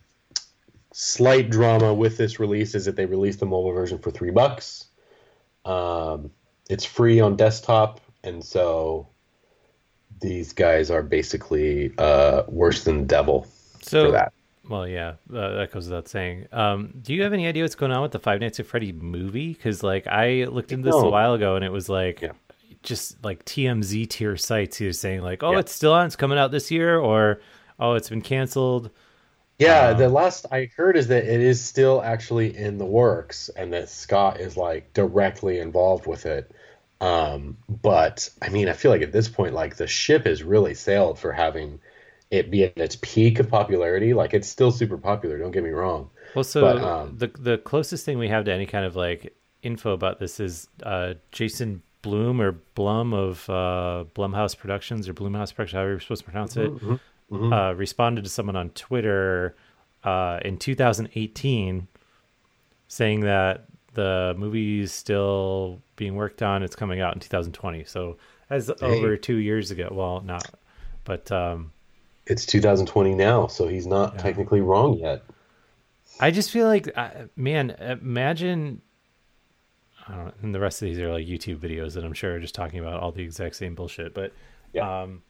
slight drama with this release is that they released the mobile version for three bucks. Um, it's free on desktop, and so these guys are basically uh, worse than the devil so for that. well, yeah, uh, that goes without saying. Um, do you have any idea what's going on with the Five Nights at Freddy movie? Because like I looked into this No. a while ago, and it was like. Yeah. Just like T M Z tier sites here saying like, oh, Yeah. it's still on, it's coming out this year, or oh, it's been canceled. Yeah, Um, the last I heard is that it is still actually in the works, and that Scott is like directly involved with it. Um, but I mean, I feel like at this point, like the ship has really sailed for having it be at its peak of popularity. Like it's still super popular. Don't get me wrong. Well, so But, um, the the closest thing we have to any kind of like info about this is uh, Jason Blum or Blum of uh, Blumhouse Productions or Blumhouse Productions, however you're supposed to pronounce it, Mhm, mhm. uh, responded to someone on Twitter uh, in two thousand eighteen saying that the movie is still being worked on. It's coming out in two thousand twenty. So that's over two years ago. Well, not, but um, It's two thousand twenty now, so he's not Yeah. technically wrong yet. I just feel like, uh, man, imagine. I don't know, and the rest of these are like YouTube videos that I'm sure are just talking about all the exact same bullshit. But, Yeah. um,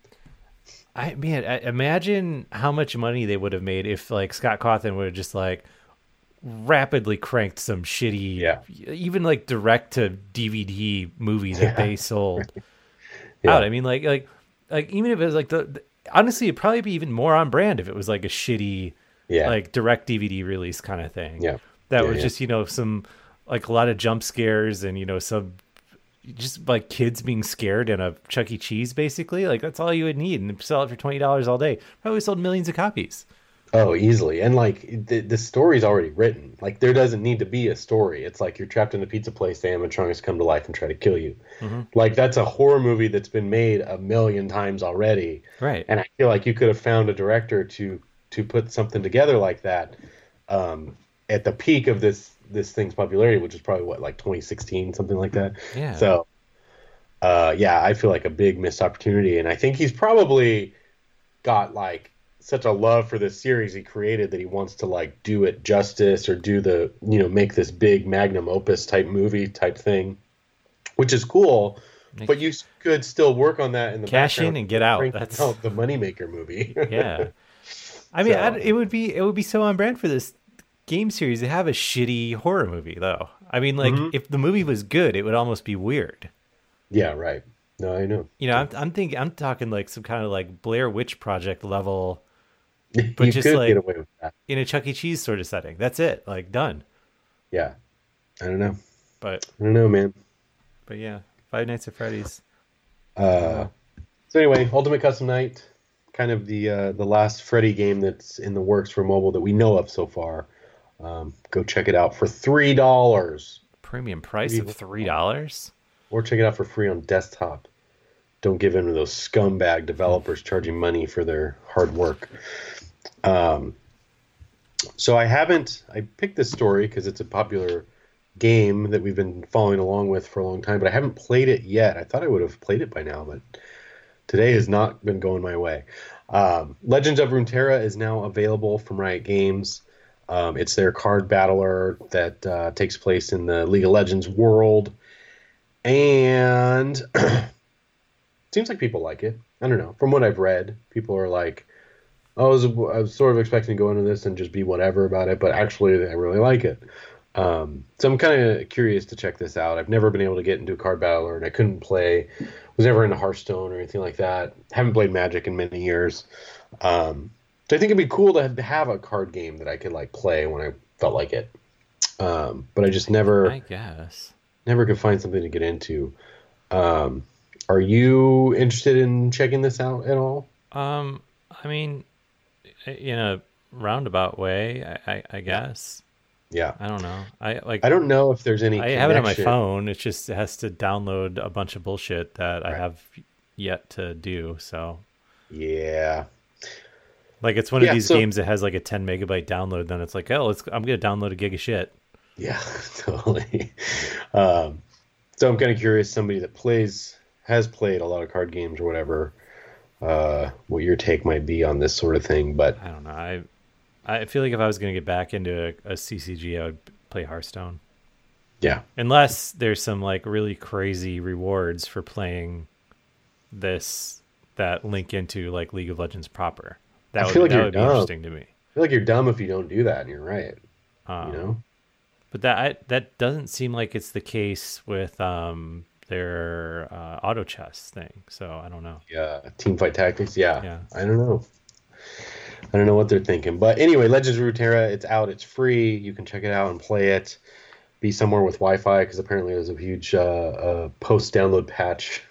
I man, I, imagine how much money they would have made if like Scott Cawthon would have just like rapidly cranked some shitty, Yeah. even like direct to D V D movie that they sold Yeah. out. I mean, like, like, like even if it was like the, the honestly, it'd probably be even more on brand if it was like a shitty, Yeah. like direct D V D release kind of thing. Yeah. That Yeah, was yeah. just, you know, some like a lot of jump scares and, you know, some just like kids being scared in a Chuck E. Cheese, basically. Like that's all you would need, and sell it for twenty dollars all day. Probably sold millions of copies. Oh, easily. And like the, the story's already written. Like there doesn't need to be a story. It's like you're trapped in a pizza place, the animatronics come to life and try to kill you. Mm-hmm. Like that's a horror movie that's been made a million times already. Right. And I feel like you could have found a director to to put something together like that um, at the peak of this this thing's popularity, which is probably what, like twenty sixteen, something like that. Yeah. So uh, yeah, I feel like a big missed opportunity, and I think he's probably got like such a love for this series he created that he wants to like do it justice, or do the, you know, make this big magnum opus type movie type thing, which is cool. But you could still work on that in the Cash in background and get out. crank That's- out the moneymaker movie. Yeah. I mean, So- I, it would be it would be so on brand for this game series to have a shitty horror movie, though. I mean, like Mhm. if the movie was good, it would almost be weird. Yeah, right. No, I know. You know, I'm I'm thinking I'm talking like some kind of like Blair Witch Project level you just could like- get away with that. in a Chuck E. Cheese sort of setting. That's it, like done. Yeah. I don't know. But I don't know, man. but yeah, Five Nights at Freddy's. Uh, so anyway, Ultimate Custom Night, kind of the uh, the last Freddy game that's in the works for mobile that we know of so far. Um, go check it out for three dollars, Premium price Maybe- of three dollars. or check it out for free on desktop. Don't give in to those scumbag developers charging money for their hard work. Um, so I haven't. I picked this story because it's a popular game that we've been following along with for a long time, but I haven't played it yet. I thought I would have played it by now, but Today has not been going my way. Um, Legends of Runeterra is now available from Riot Games. Um, it's their card battler that uh, takes place in the League of Legends world. And seems like people like it. I don't know. From what I've read, people are like, oh, I was, I was sort of expecting to go into this and just be whatever about it, but actually I really like it. Um, so I'm kind of curious to check this out. I've never been able to get into a card battler, and I couldn't play, was never into Hearthstone or anything like that. Haven't played Magic in many years. Um, so I think it'd be cool to have a card game that I could like play when I felt like it. Um, but I just never, I guess, never could find something to get into. Um, are you interested in checking this out at all? Um, I mean, in a roundabout way, I, I, I guess. Yeah. I don't know. I like. I don't know if there's any. I connection. have it on my phone. It just it has to download a bunch of bullshit that Right. I have yet to do. So, Yeah. like, it's one Yeah, of these so- games that has like a ten megabyte download. Then it's like, oh, let's. I'm gonna download a gig of shit. Yeah, totally. Um, so I'm kind of curious, somebody that plays, has played a lot of card games or whatever, uh, what your take might be on this sort of thing. But I don't know. I I feel like if I was gonna get back into a, a C C G, I would play Hearthstone. yeah, Unless there's some like really crazy rewards for playing this that link into like League of Legends proper. That I would, feel like that you're would be dumb. interesting to me. I feel like you're dumb if you don't do that, and you're right. Um, You know? But that I, that doesn't seem like it's the case with um, their uh, auto chess thing. So I don't know. Yeah, team fight tactics. Yeah, Yeah. I don't know. I don't know what they're thinking. But anyway, Legends of Runeterra, it's out. It's free. You can check it out and play it. Be somewhere with Wi-Fi because apparently there's a huge uh, uh, post-download patch.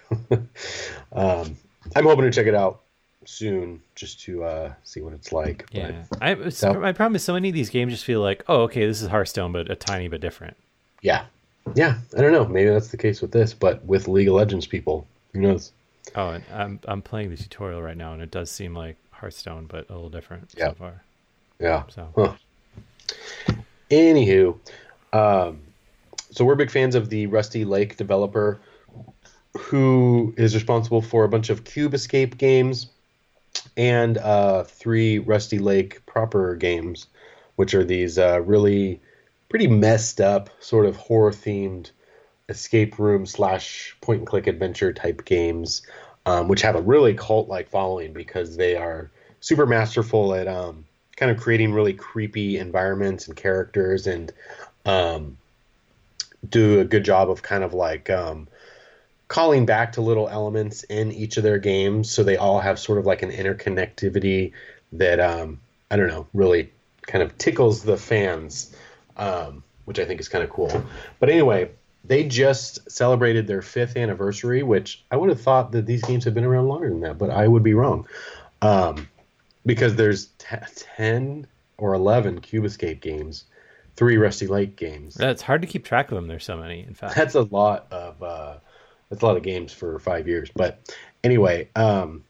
um, I'm hoping to check it out soon just to uh, see what it's like. But, Yeah, I, it's- So- my problem is so many of these games just feel like, oh, okay, this is Hearthstone, but a tiny bit different. yeah. Yeah. I don't know. Maybe that's the case with this, but with League of Legends people, who knows? Oh, and I'm I'm playing the tutorial right now, and it does seem like Hearthstone, but a little different Yeah. so far. Yeah. So Huh. Anywho, um, so we're big fans of the Rusty Lake developer who is responsible for a bunch of Cube Escape games and uh, three Rusty Lake proper games, which are these uh, really pretty messed up sort of horror themed escape room slash point and click adventure type games, um, which have a really cult like following because they are super masterful at um, kind of creating really creepy environments and characters, and um, do a good job of kind of like um, calling back to little elements in each of their games, so they all have sort of like an interconnectivity that um, I don't know, really kind of tickles the fans, um, which I think is kind of cool. But anyway, they just celebrated their fifth anniversary, which I would have thought that these games have been around longer than that, but I would be wrong. Um, because there's t- ten or eleven Cube Escape games, three Rusty Lake games. yeah, it's hard to keep track of them. There's so many, in fact. That's a lot of uh, that's a lot of games for five years. But anyway, um,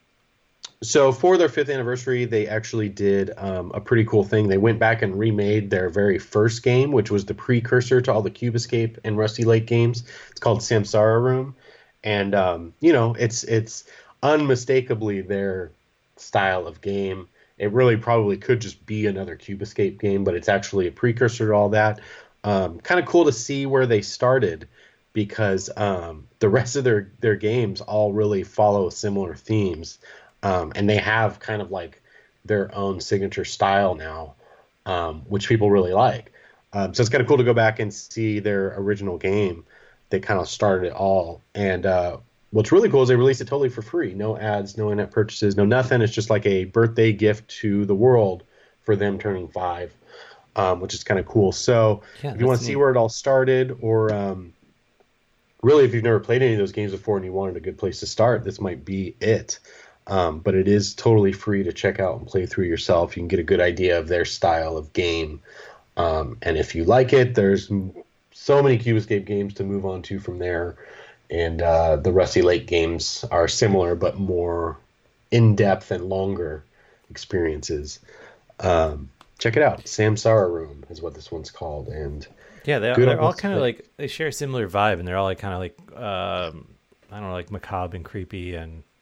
so for their fifth anniversary, they actually did um, a pretty cool thing. They went back and remade their very first game, which was the precursor to all the Cube Escape and Rusty Lake games. It's called Samsara Room, and um, you know, it's it's unmistakably their style of game. It really probably could just be another Cube Escape game, but it's actually a precursor to all that. Um, kind of cool to see where they started, because um, the rest of their, their games all really follow similar themes. Um, and they have kind of like their own signature style now, um, which people really like. Um, so it's kind of cool to go back and see their original game that kind of started it all. And uh, what's really cool is they released it totally for free. No ads, no in-app purchases, no nothing. It's just like a birthday gift to the world for them turning five, um, which is kind of cool. So Yeah, if you want that's to see neat. where it all started, or um, really if you've never played any of those games before and you wanted a good place to start, this might be it. Um, but it is totally free to check out and play through yourself. You can get a good idea of their style of game. Um, and if you like it, there's m- so many Cube Escape games to move on to from there. And uh, the Rusty Lake games are similar, but more in-depth and longer experiences. Um, check it out. Samsara Room is what this one's called. And Yeah, they, Good they're all almost kind of like- like, they share a similar vibe, and they're all like kind of like, um, I don't know, like macabre and creepy, and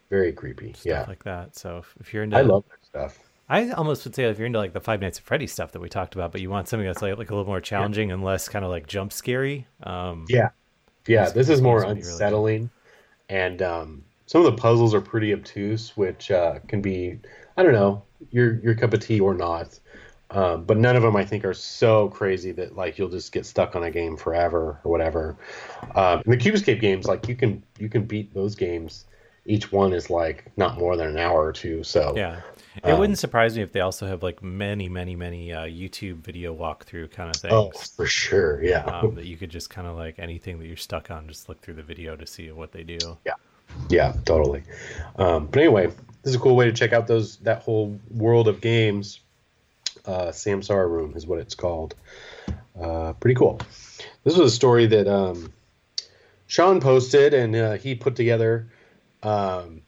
Very creepy. stuff Yeah. like that. So if, if you're into, I love that stuff. I almost would say if you're into like the Five Nights at Freddy's stuff that we talked about, but you want something that's like, like a little more challenging and less kind of like jump scary. Um, Yeah. Yeah. these- This these is more games would be really good. unsettling. And um, some of the puzzles are pretty obtuse, which uh, can be, I don't know, your your cup of tea or not. Um, but none of them, I think, are so crazy that like you'll just get stuck on a game forever or whatever. Um, and the Cubescape games, like you can you can beat those games. Each one is like not more than an hour or two. So Yeah. It Um, wouldn't surprise me if they also have like many, many, many uh, YouTube video walkthrough kind of things. oh, for sure, yeah, um, that you could just kind of like anything that you're stuck on, just look through the video to see what they do. yeah, yeah, totally. Um, but anyway, this is a cool way to check out those that whole world of games. Uh, Samsara Room is what it's called. Uh, pretty cool. This was a story that um, Sean posted, and uh, he put together. Um,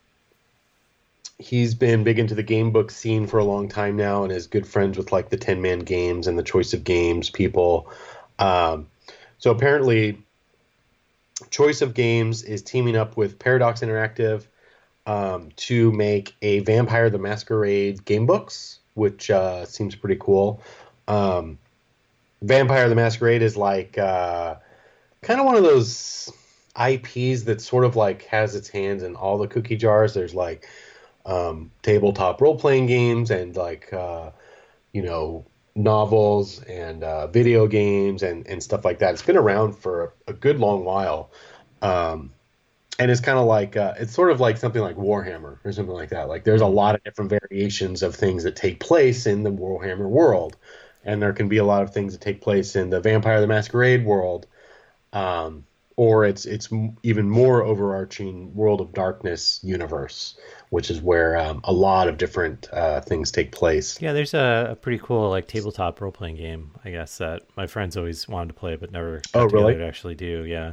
he's been big into the game book scene for a long time now, and is good friends with like the Ten Man Games and the Choice of Games people. Um, so apparently, Choice of Games is teaming up with Paradox Interactive um, to make a Vampire the Masquerade game books, which uh, seems pretty cool. Um, Vampire the Masquerade is like uh, kind of one of those I Ps that sort of like has its hands in all the cookie jars. There's like um, tabletop role-playing games and like, uh, you know, novels and uh, video games and, and stuff like that. It's been around for a good long while. Um, and it's kind of like, uh, it's sort of like something like Warhammer or something like that. Like there's a lot of different variations of things that take place in the Warhammer world. And there can be a lot of things that take place in the Vampire the Masquerade world. Um, or it's it's m- even more overarching World of Darkness universe, which is where um, a lot of different uh, things take place. Yeah, there's a, a pretty cool like tabletop role playing game, I guess, that my friends always wanted to play but never got Oh, really? together to actually do. Yeah.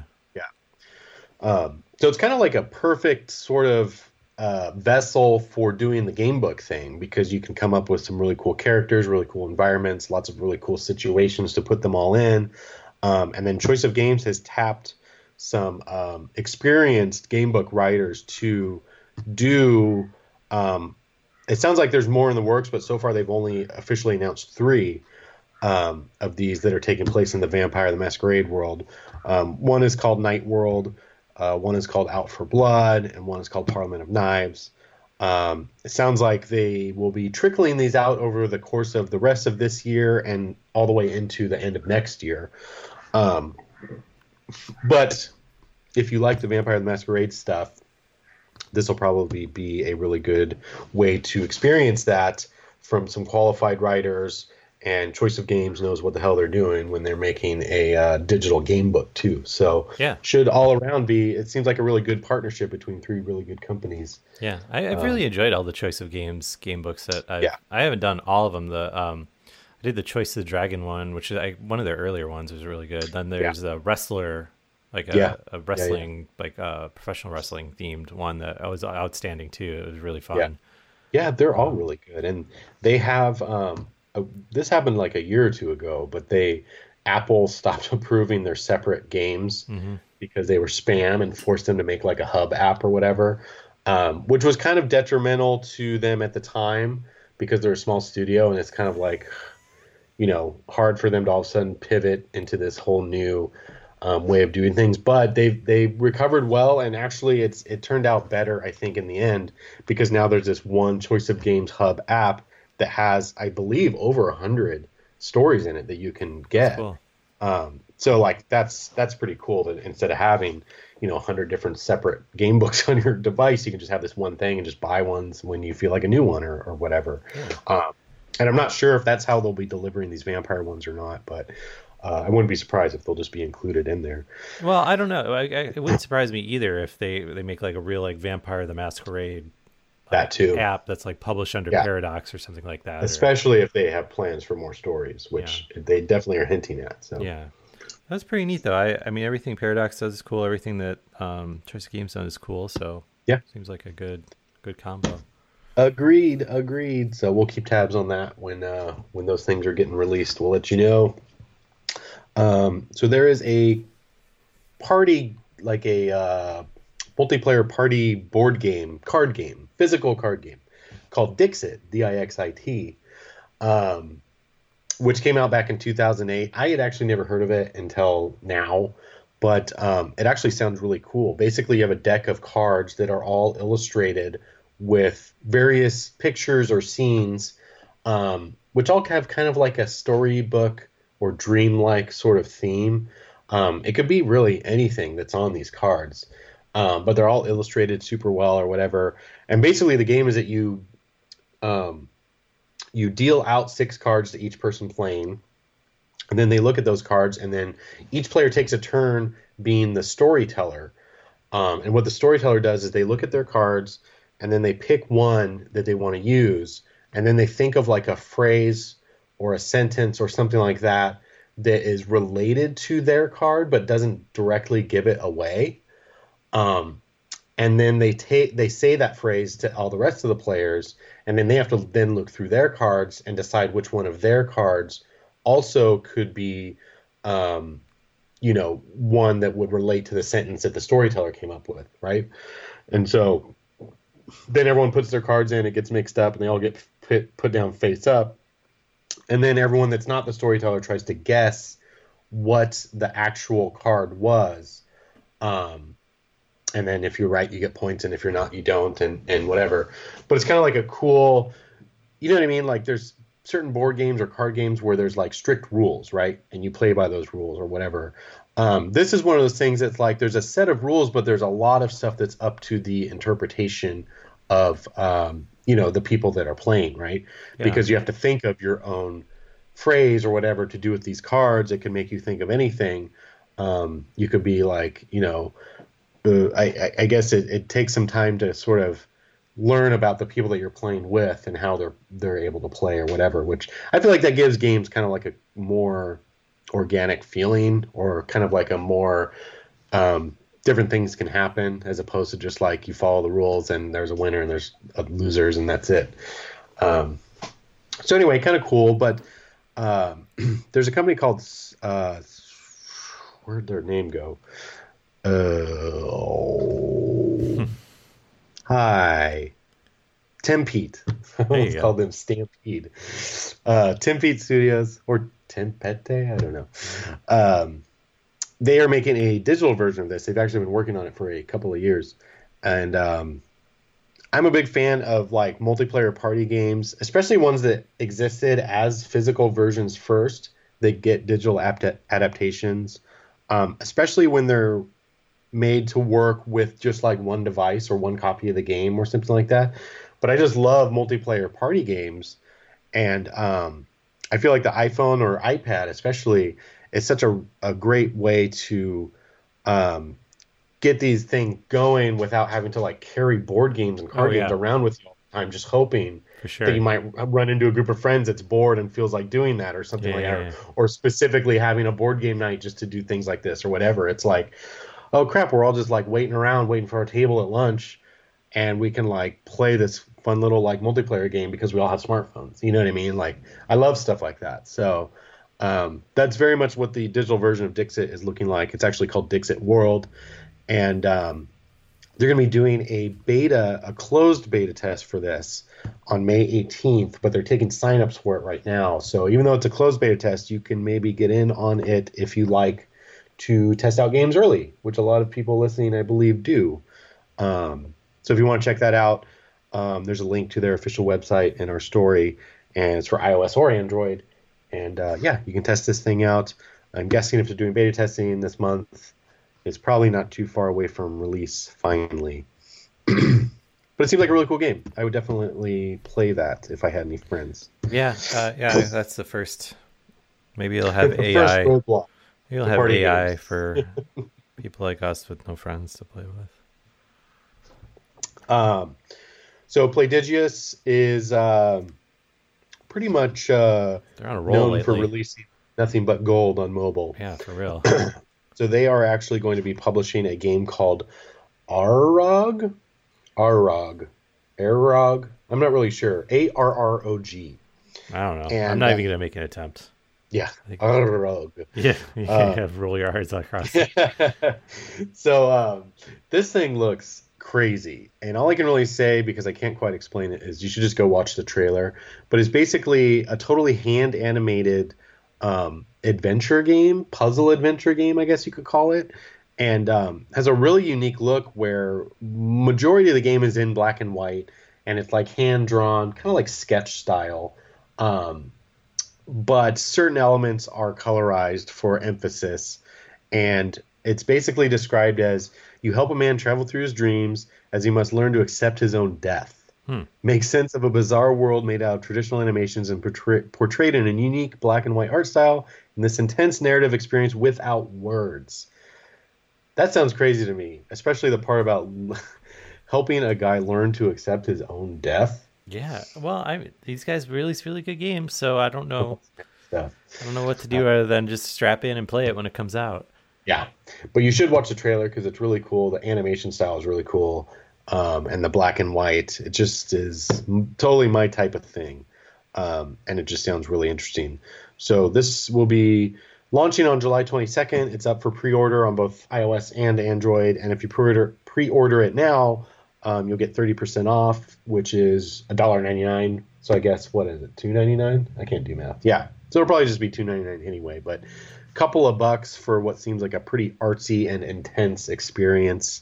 Um, so it's kind of like a perfect sort of uh, vessel for doing the game book thing, because you can come up with some really cool characters, really cool environments, lots of really cool situations to put them all in. Um, and then Choice of Games has tapped some um, experienced game book writers to do. Um, it sounds like there's more in the works, but so far they've only officially announced three um, of these that are taking place in the Vampire the Masquerade world. Um, one is called Night World. Uh, one is called Out for Blood, and one is called Parliament of Knives. Um, it sounds like they will be trickling these out over the course of the rest of this year and all the way into the end of next year. Um, but if you like the Vampire the Masquerade stuff, this will probably be a really good way to experience that from some qualified writers. And Choice of Games knows what the hell they're doing when they're making a uh, digital game book too. So Yeah. should all around be, it seems like a really good partnership between three really good companies. Yeah, I, I've really enjoyed all the Choice of Games game books that I've, Yeah. I haven't done all of them. The um, I did the Choice of the Dragon one, which is I, one of their earlier ones was really good. Then there's the Wrestler, like a, Yeah. a wrestling, like a professional wrestling themed one that was outstanding too. It was really fun. Yeah. Yeah, they're all really good. And they have, um, a, this happened like a year or two ago, but they, Apple stopped approving their separate games Mm-hmm. because they were spam and forced them to make like a hub app or whatever, um, which was kind of detrimental to them at the time because they're a small studio and it's kind of like, you know, hard for them to all of a sudden pivot into this whole new um, way of doing things. But they they recovered well, and actually it's it turned out better, I think, in the end, because now there's this one Choice of Games hub app that has, I believe, over a hundred stories in it that you can get. Cool. Um, so like that's that's pretty cool that instead of having, you know, a hundred different separate game books on your device, you can just have this one thing and just buy ones when you feel like a new one or, or whatever. Yeah. Um, and I'm not sure if that's how they'll be delivering these vampire ones or not, but uh, I wouldn't be surprised if they'll just be included in there. Well, I don't know. I, I, it wouldn't surprise me either if they, they make like a real like Vampire the Masquerade That too. app that's like published under Yeah. Paradox or something like that. or- Especially if they have plans for more stories, which they definitely are hinting at. So Yeah, that's pretty neat though. I I mean, everything Paradox does is cool. Everything that um, Choice of Games does is cool. So Yeah. seems like a good good combo. Agreed, agreed. So we'll keep tabs on that when uh, when those things are getting released. We'll let you know. Um, so there is a party, like a uh, multiplayer party board game, card game, physical card game called Dixit, D I X I T, um, which came out back in two thousand eight. I had actually never heard of it until now, but um, it actually sounds really cool. Basically, you have a deck of cards that are all illustrated with various pictures or scenes, um, which all have kind of like a storybook or dreamlike sort of theme. Um, it could be really anything that's on these cards, um, but they're all illustrated super well or whatever. And basically, the game is that you um, you deal out six cards to each person playing, and then they look at those cards, and then each player takes a turn being the storyteller. Um, and what the storyteller does is they look at their cards, and then they pick one that they want to use, and then they think of like a phrase or a sentence or something like that that is related to their card but doesn't directly give it away. Um, and then they take they say that phrase to all the rest of the players, and then they have to then look through their cards and decide which one of their cards also could be, um, you know, one that would relate to the sentence that the storyteller came up with, right? And so then everyone puts their cards in, it gets mixed up, and they all get put, put down face up. And then everyone that's not the storyteller tries to guess what the actual card was. Um, and then if you're right, you get points, and if you're not, you don't, and, and whatever. But it's kind of like a cool, you know what I mean? Like there's certain board games or card games where there's like strict rules, right? And you play by those rules or whatever. Um, this is one of those things that's like there's a set of rules, but there's a lot of stuff that's up to the interpretation of, um, you know, the people that are playing, right? Yeah. Because you have to think of your own phrase or whatever to do with these cards. It can make you think of anything. Um, you could be like, you know, uh, I, I guess it, it takes some time to sort of learn about the people that you're playing with and how they're they're able to play or whatever, which I feel like that gives games kind of like a more organic feeling, or kind of like a more um, different things can happen as opposed to just like you follow the rules and there's a winner and there's losers and that's it. Um, so anyway, kind of cool, but um, there's a company called uh, where'd their name go? Uh, oh. Hi, Tempete. Let's call them Stampede. Uh, Tempete Studios, or Tempete, I don't know. Um, they are making a digital version of this. They've actually been working on it for a couple of years, and um, I'm a big fan of like multiplayer party games, especially ones that existed as physical versions first that get digital apt- adaptations, um, especially when they're made to work with just like one device or one copy of the game or something like that. But I just love multiplayer party games, and um, I feel like the iPhone or iPad especially is such a, a great way to um, get these things going without having to like carry board games and card oh, games yeah. around with you all the time, just hoping For sure. that you might run into a group of friends that's bored and feels like doing that or something yeah, like yeah, that, yeah. Or, or specifically having a board game night just to do things like this or whatever. It's like, oh crap, we're all just like waiting around, waiting for our table at lunch, and we can like play this fun little like multiplayer game because we all have smartphones. You know what I mean? Like, I love stuff like that. So um, that's very much what the digital version of Dixit is looking like. It's actually called Dixit World, and um, they're going to be doing a beta, a closed beta test for this on May eighteenth, but they're taking signups for it right now. So even though it's a closed beta test, you can maybe get in on it if you like to test out games early, which a lot of people listening, I believe, do. Um, so if you want to check that out, um, there's a link to their official website in our story, and it's for iOS or Android. And uh, yeah, you can test this thing out. I'm guessing if they're doing beta testing this month, it's probably not too far away from release finally. But it seems like a really cool game. I would definitely play that if I had any friends. Yeah, uh, yeah, that's the first. Maybe it'll have the A I. First roadblock. You'll have A I games. For people like us with no friends to play with. Um, so Playdigious is uh, pretty much uh, They're on a roll known lately. for releasing nothing but gold on mobile. Yeah, for real. So they are actually going to be publishing a game called Arrog? Arrog. Arrog? I'm not really sure. A R R O G. I don't know. And, I'm not uh, even going to make an attempt. Yeah. Like, Arrgh. yeah, yeah, Uh, roll your R's across. so um, this thing looks crazy, and all I can really say because I can't quite explain it is you should just go watch the trailer. But it's basically a totally hand animated um, adventure game, puzzle adventure game, I guess you could call it, and um, has a really unique look where majority of the game is in black and white, and it's like hand drawn, kind of like sketch style. Um, but certain elements are colorized for emphasis. And it's basically described as you help a man travel through his dreams as he must learn to accept his own death. Hmm. Make sense of a bizarre world made out of traditional animations and portray- portrayed in a unique black and white art style in this intense narrative experience without words. That sounds crazy to me, especially the part about helping a guy learn to accept his own death. Yeah, well, I these guys release really good games, so I don't know. Stuff. I don't know what to do other than just strap in and play it when it comes out. Yeah, but you should watch the trailer because it's really cool. The animation style is really cool, um, and the black and white. It just is totally my type of thing, um, and it just sounds really interesting. So this will be launching on July twenty-second. It's up for pre-order on both iOS and Android, and if you pre-order pre-order it now, um, you'll get thirty percent off, which is one dollar ninety-nine. So I guess what is it, two ninety-nine? I can't do math. Yeah, so it'll probably just be two ninety-nine anyway, but couple of bucks for what seems like a pretty artsy and intense experience.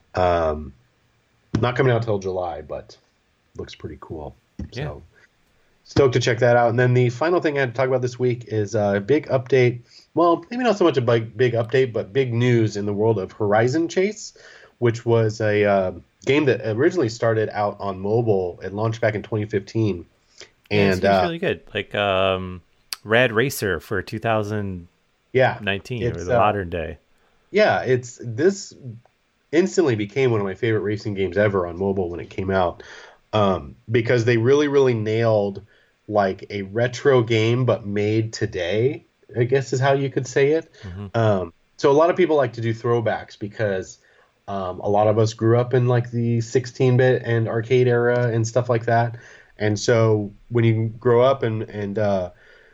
Um, not coming out till July, but looks pretty cool. Yeah. So stoked to check that out. And then the final thing I had to talk about this week is a big update. Well, maybe not so much a big, big update, but big news in the world of Horizon Chase, which was a uh, game that originally started out on mobile. It launched back in twenty fifteen. And yeah, it's uh, really good. Like um, Rad Racer for two thousand yeah, nineteen or it's, the uh, modern day. Yeah, it's this instantly became one of my favorite racing games ever on mobile when it came out, um, because they really, really nailed like a retro game but made today, I guess is how you could say it. Mm-hmm. Um, so a lot of people like to do throwbacks because um, a lot of us grew up in like the sixteen-bit and arcade era and stuff like that. And so when you grow up and and uh,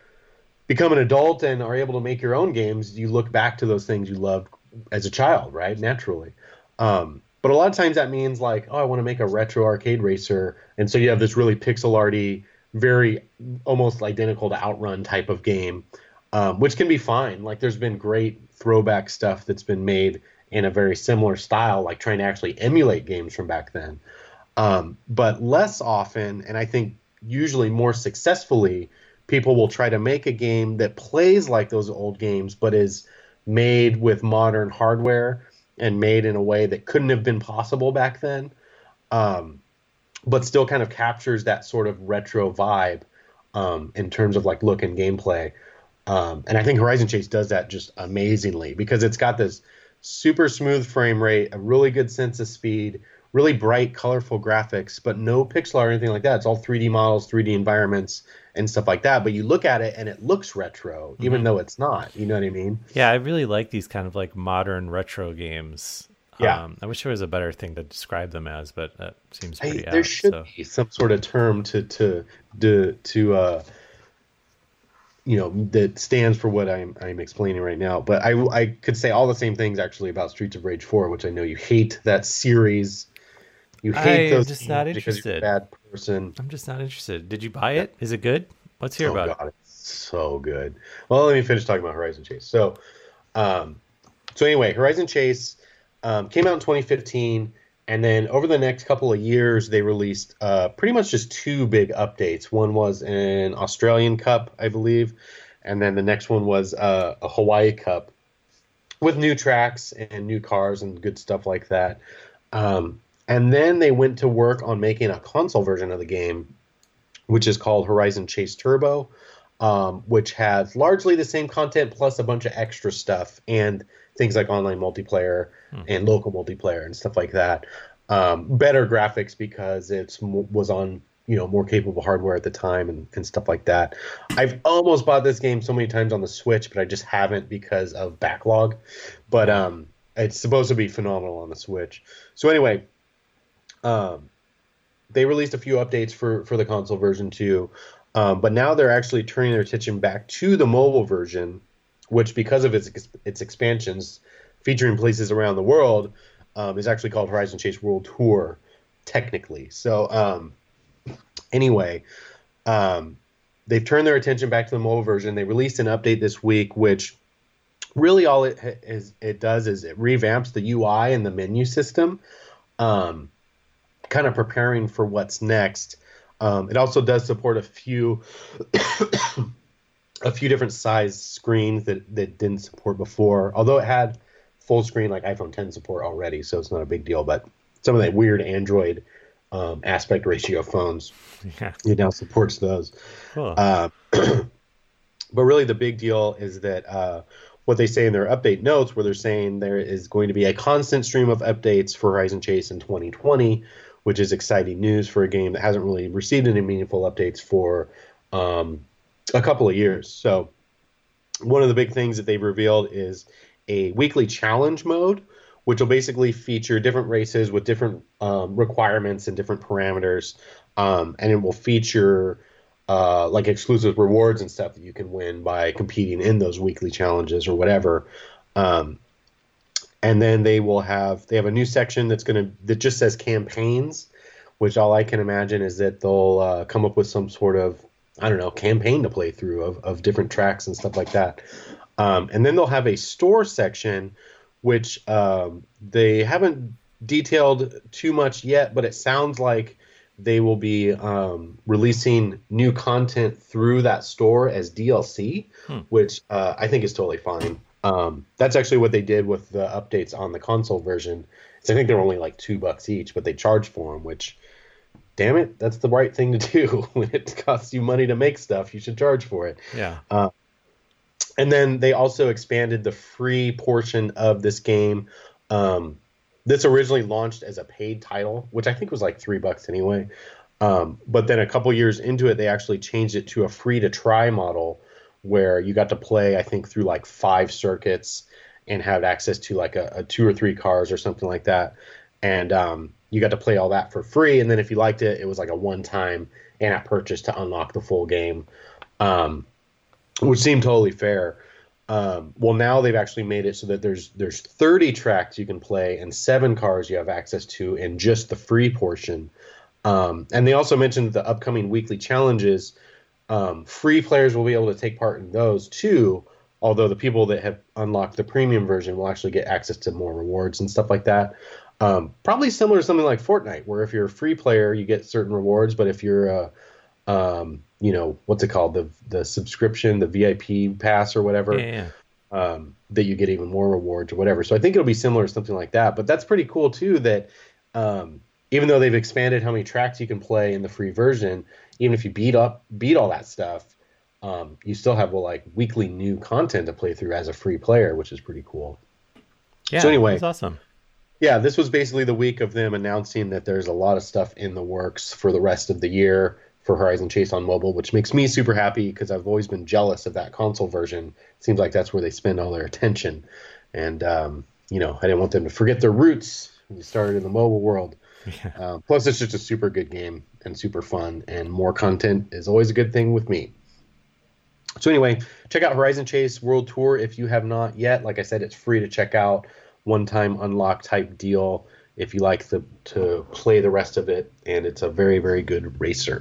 become an adult and are able to make your own games, you look back to those things you loved as a child, right? Naturally. Um, but a lot of times that means like, oh, I want to make a retro arcade racer. And so you have this really pixel arty, very almost identical to Outrun type of game, um, which can be fine. Like there's been great throwback stuff that's been made in a very similar style, like trying to actually emulate games from back then. Um, but less often, and I think usually more successfully, people will try to make a game that plays like those old games, but is made with modern hardware and made in a way that couldn't have been possible back then, um, but still kind of captures that sort of retro vibe um, in terms of like look and gameplay. Um, and I think Horizon Chase does that just amazingly because it's got this super smooth frame rate, a really good sense of speed, really bright, colorful graphics, but no pixel art or anything like that. It's all three D models, three D environments, and stuff like that. But you look at it and it looks retro, mm-hmm. even though it's not. You know what I mean? Yeah, I really like these kind of like modern retro games. Yeah. Um, I wish there was a better thing to describe them as, but that seems pretty I, there apt, should so. be some sort of term to to to, to uh, you know, that stands for what I'm I'm explaining right now. But I I could say all the same things actually about Streets of Rage four, which I know you hate that series. You hate I'm those just not because you're a interested. bad person. I'm just not interested. Did you buy it? Is it good? Let's hear Oh about it. God, it's so good. Well, let me finish talking about Horizon Chase. So, um, so anyway, Horizon Chase um, came out in twenty fifteen, and then over the next couple of years, they released uh, pretty much just two big updates. One was an Australian Cup, I believe, and then the next one was uh, a Hawaii Cup with new tracks and new cars and good stuff like that. Um, and then they went to work on making a console version of the game, which is called Horizon Chase Turbo, um, which has largely the same content plus a bunch of extra stuff and things like online multiplayer hmm. and local multiplayer and stuff like that. Um, better graphics because it was on you know more capable hardware at the time and, and stuff like that. I've almost bought this game so many times on the Switch, but I just haven't because of backlog. But um, it's supposed to be phenomenal on the Switch. So anyway, um, they released a few updates for, for the console version too. Um, but now they're actually turning their attention back to the mobile version, which because of its its expansions, featuring places around the world, um, is actually called Horizon Chase World Tour, technically. So um, anyway, um, they've turned their attention back to the mobile version. They released an update this week, which really all it is it does is it revamps the U I and the menu system, um, kind of preparing for what's next. Um, it also does support a few a few different size screens that, that didn't support before, although it had full screen like iPhone ten support already, so it's not a big deal. But some of that weird Android um, aspect ratio phones, yeah. it now supports those. Cool. Uh, but really the big deal is that uh, what they say in their update notes, where they're saying there is going to be a constant stream of updates for Horizon Chase in twenty twenty, which is exciting news for a game that hasn't really received any meaningful updates for um, a couple of years. So one of the big things that they've revealed is a weekly challenge mode, which will basically feature different races with different um, requirements and different parameters. Um, and it will feature uh, like exclusive rewards and stuff that you can win by competing in those weekly challenges or whatever. Um, And then they will have they have a new section that's gonna that just says campaigns, which all I can imagine is that they'll uh, come up with some sort of I don't know campaign to play through of of different tracks and stuff like that. Um, and then they'll have a store section, which um, they haven't detailed too much yet, but it sounds like they will be um, releasing new content through that store as D L C, hmm. which uh, I think is totally fine. Um, that's actually what they did with the updates on the console version. So I think they're only like two bucks each, but they charge for them, which, damn it, that's the right thing to do. When it costs you money to make stuff, you should charge for it. Yeah. Uh, and then they also expanded the free portion of this game. Um, this originally launched as a paid title, which I think was like three bucks anyway. Um, but then a couple years into it, they actually changed it to a free to try model, where you got to play, I think, through like five circuits and have access to like a, a two or three cars or something like that. And um, you got to play all that for free. And then if you liked it, it was like a one-time in-app purchase to unlock the full game, um, which seemed totally fair. Um, well, now they've actually made it so that there's there's thirty tracks you can play and seven cars you have access to in just the free portion. Um, and they also mentioned the upcoming weekly challenges. Um, free players will be able to take part in those too, although the people that have unlocked the premium version will actually get access to more rewards and stuff like that. Um, probably similar to something like Fortnite, where if you're a free player, you get certain rewards, but if you're, uh, um, you know, what's it called, the the subscription, the V I P pass or whatever, yeah, yeah. Um, that you get even more rewards or whatever. So I think it'll be similar to something like that. But that's pretty cool too, that um, even though they've expanded how many tracks you can play in the free version, even if you beat up beat all that stuff, um, you still have well, like weekly new content to play through as a free player, which is pretty cool. Yeah, so anyway, that's awesome. Yeah, this was basically the week of them announcing that there's a lot of stuff in the works for the rest of the year for Horizon Chase on mobile, which makes me super happy because I've always been jealous of that console version. It seems like that's where they spend all their attention. And, um, you know, I didn't want them to forget their roots when they started in the mobile world. Yeah. Uh, plus, it's just a super good game and super fun, and more content is always a good thing with me. So anyway, check out Horizon Chase World Tour if you have not yet. Like I said, it's free to check out, one-time unlock type deal if you like the, to play the rest of it, and it's a very, very good racer.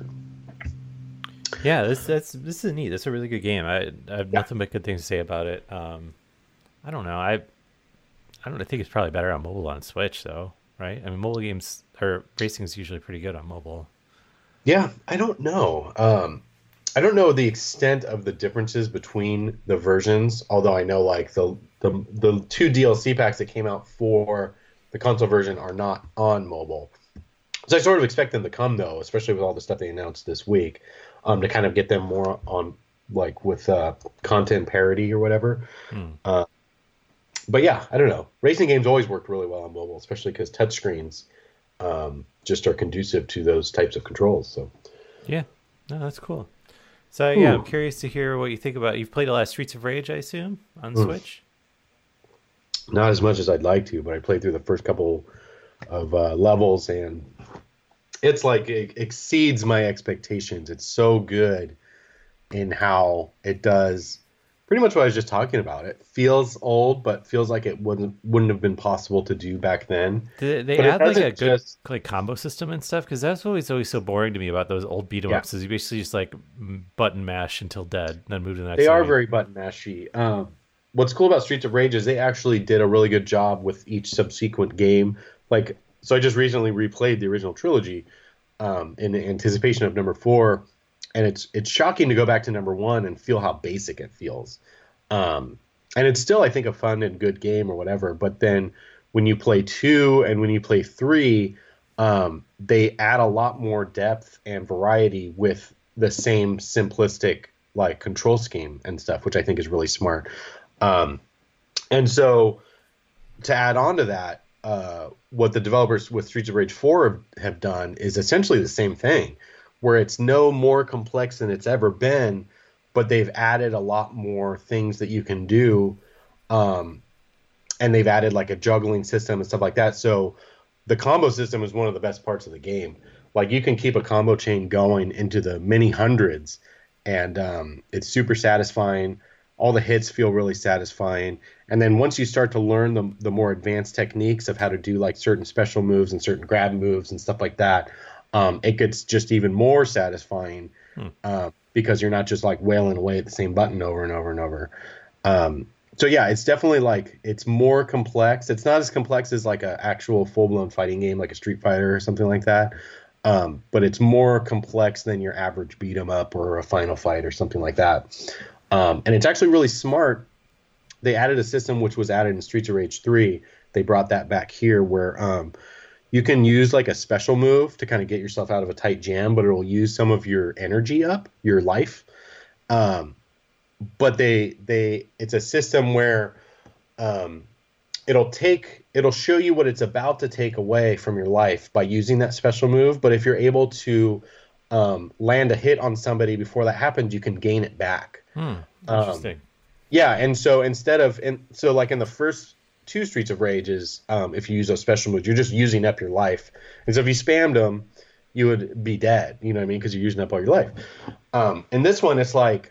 Yeah, this that's this is neat. This is a really good game. I, I have Yeah. nothing but good things to say about it. Um, I don't know. I I don't know, I think it's probably better on mobile on Switch though, right? I mean, mobile games or racing is usually pretty good on mobile. Yeah, I don't know. Um, I don't know the extent of the differences between the versions, although I know like the the the two D L C packs that came out for the console version are not on mobile. So I sort of expect them to come though, especially with all the stuff they announced this week, um, to kind of get them more on like with uh, content parity or whatever. Hmm. Uh, but yeah, I don't know. Racing games always worked really well on mobile, especially because touchscreens um, just are conducive to those types of controls. So Yeah, no, that's cool. So yeah, I'm curious to hear what you think about. You've played a lot of Streets of Rage, I assume, on Mm. Switch. Not as much as I'd like to, but I played through the first couple of uh, levels, and it's like it exceeds my expectations. It's so good in how it does pretty much what I was just talking about. It feels old, but feels like it wouldn't wouldn't have been possible to do back then. Did they But it add like a doesn't good just like combo system and stuff? Because that's always always so boring to me about those old beat 'em yeah. ups. Is you basically just like m- button mash until dead, then move to the next They are enemy. very button mashy. Um, what's cool about Streets of Rage is they actually did a really good job with each subsequent game. Like, so I just recently replayed the original trilogy um, in anticipation of number four, and it's it's shocking to go back to number one and feel how basic it feels. Um, and it's still, I think, a fun and good game or whatever. But then when you play two and when you play three, um, they add a lot more depth and variety with the same simplistic like control scheme and stuff, which I think is really smart. Um, and so to add on to that, uh, what the developers with Streets of Rage four have, have done is essentially the same thing, where it's no more complex than it's ever been, but they've added a lot more things that you can do. Um, and they've added like a juggling system and stuff like that. So the combo system is one of the best parts of the game. Like you can keep a combo chain going into the many hundreds, and um, it's super satisfying. All the hits feel really satisfying. And then once you start to learn the, the more advanced techniques of how to do like certain special moves and certain grab moves and stuff like that, um, it gets just even more satisfying Hmm. uh, because you're not just like wailing away at the same button over and over and over. Um, so yeah, it's definitely like it's more complex. It's not as complex as like an actual full blown fighting game like a Street Fighter or something like that. Um, but it's more complex than your average beat 'em up or a Final Fight or something like that. Um, and it's actually really smart. They added a system which was added in Streets of Rage three. They brought that back here where um, you can use like a special move to kind of get yourself out of a tight jam, but it'll use some of your energy up, your life. Um, but they they it's a system where um, it'll take it'll show you what it's about to take away from your life by using that special move. But if you're able to um, land a hit on somebody before that happens, you can gain it back. Hmm. Um, Interesting. Yeah, and so instead of and so like in the first two Streets of Rages, um, if you use those special moves, you're just using up your life. And so if you spammed them, you would be dead. You know what I mean? Because you're using up all your life. Um, in this one, it's like,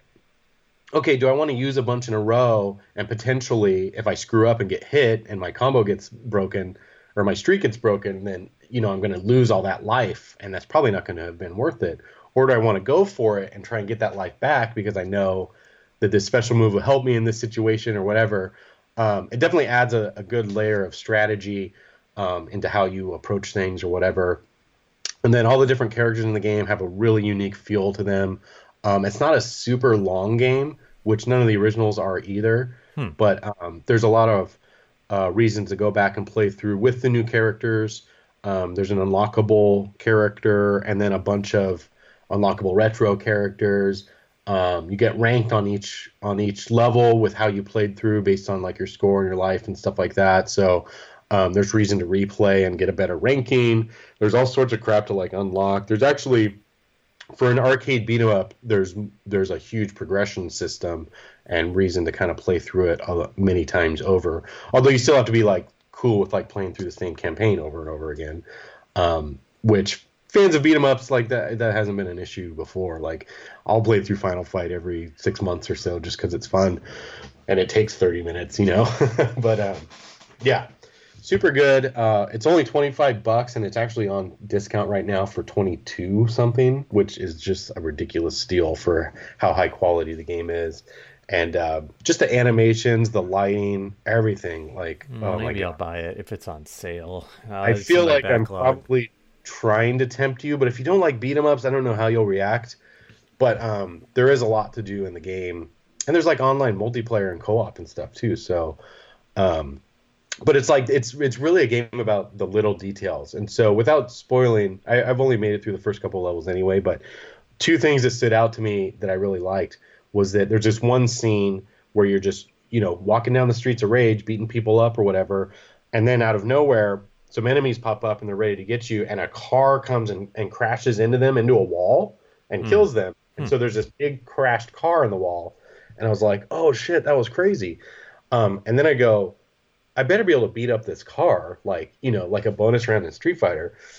okay, do I want to use a bunch in a row and potentially, if I screw up and get hit and my combo gets broken or my streak gets broken, then you know I'm going to lose all that life, and that's probably not going to have been worth it. Or do I want to go for it and try and get that life back because I know that this special move will help me in this situation or whatever? Um, it definitely adds a, a good layer of strategy um, into how you approach things or whatever. And then all the different characters in the game have a really unique feel to them. Um, it's not a super long game, which none of the originals are either. Hmm. But um, there's a lot of uh, reasons to go back and play through with the new characters. Um, there's an unlockable character and then a bunch of unlockable retro characters. Um, you get ranked on each on each level with how you played through based on like your score and your life and stuff like that. So um, there's reason to replay and get a better ranking. There's all sorts of crap to like unlock. There's actually, for an arcade beat 'em up, there's there's a huge progression system and reason to kind of play through it uh, many times over. Although you still have to be like cool with like playing through the same campaign over and over again, um, which fans of beat 'em ups like that that hasn't been an issue before. Like I'll play through Final Fight every six months or so just because it's fun, and it takes thirty minutes, you know. But um, yeah, super good. Uh, it's only twenty-five bucks, and it's actually on discount right now for twenty-two something, which is just a ridiculous steal for how high quality the game is. And uh, just the animations, the lighting, everything. Like, Mm, oh my Maybe I'll god, buy it if it's on sale. Uh, I it's in feel my like I'm backlog. probably trying to tempt you, but if you don't like beat 'em ups, I don't know how you'll react. But um, there is a lot to do in the game, and there's like online multiplayer and co-op and stuff too. So, um, but it's like it's it's really a game about the little details. And so, without spoiling, I, I've only made it through the first couple of levels anyway. But two things that stood out to me that I really liked was that there's just one scene where you're just you know walking down the streets of Rage, beating people up or whatever, and then out of nowhere, some enemies pop up and they're ready to get you, and a car comes and, and crashes into them into a wall and Hmm. kills them. And Hmm. so there's this big crashed car in the wall, and I was like, oh shit, that was crazy. Um, and then I go, I better be able to beat up this car, like you know, like a bonus round in Street Fighter.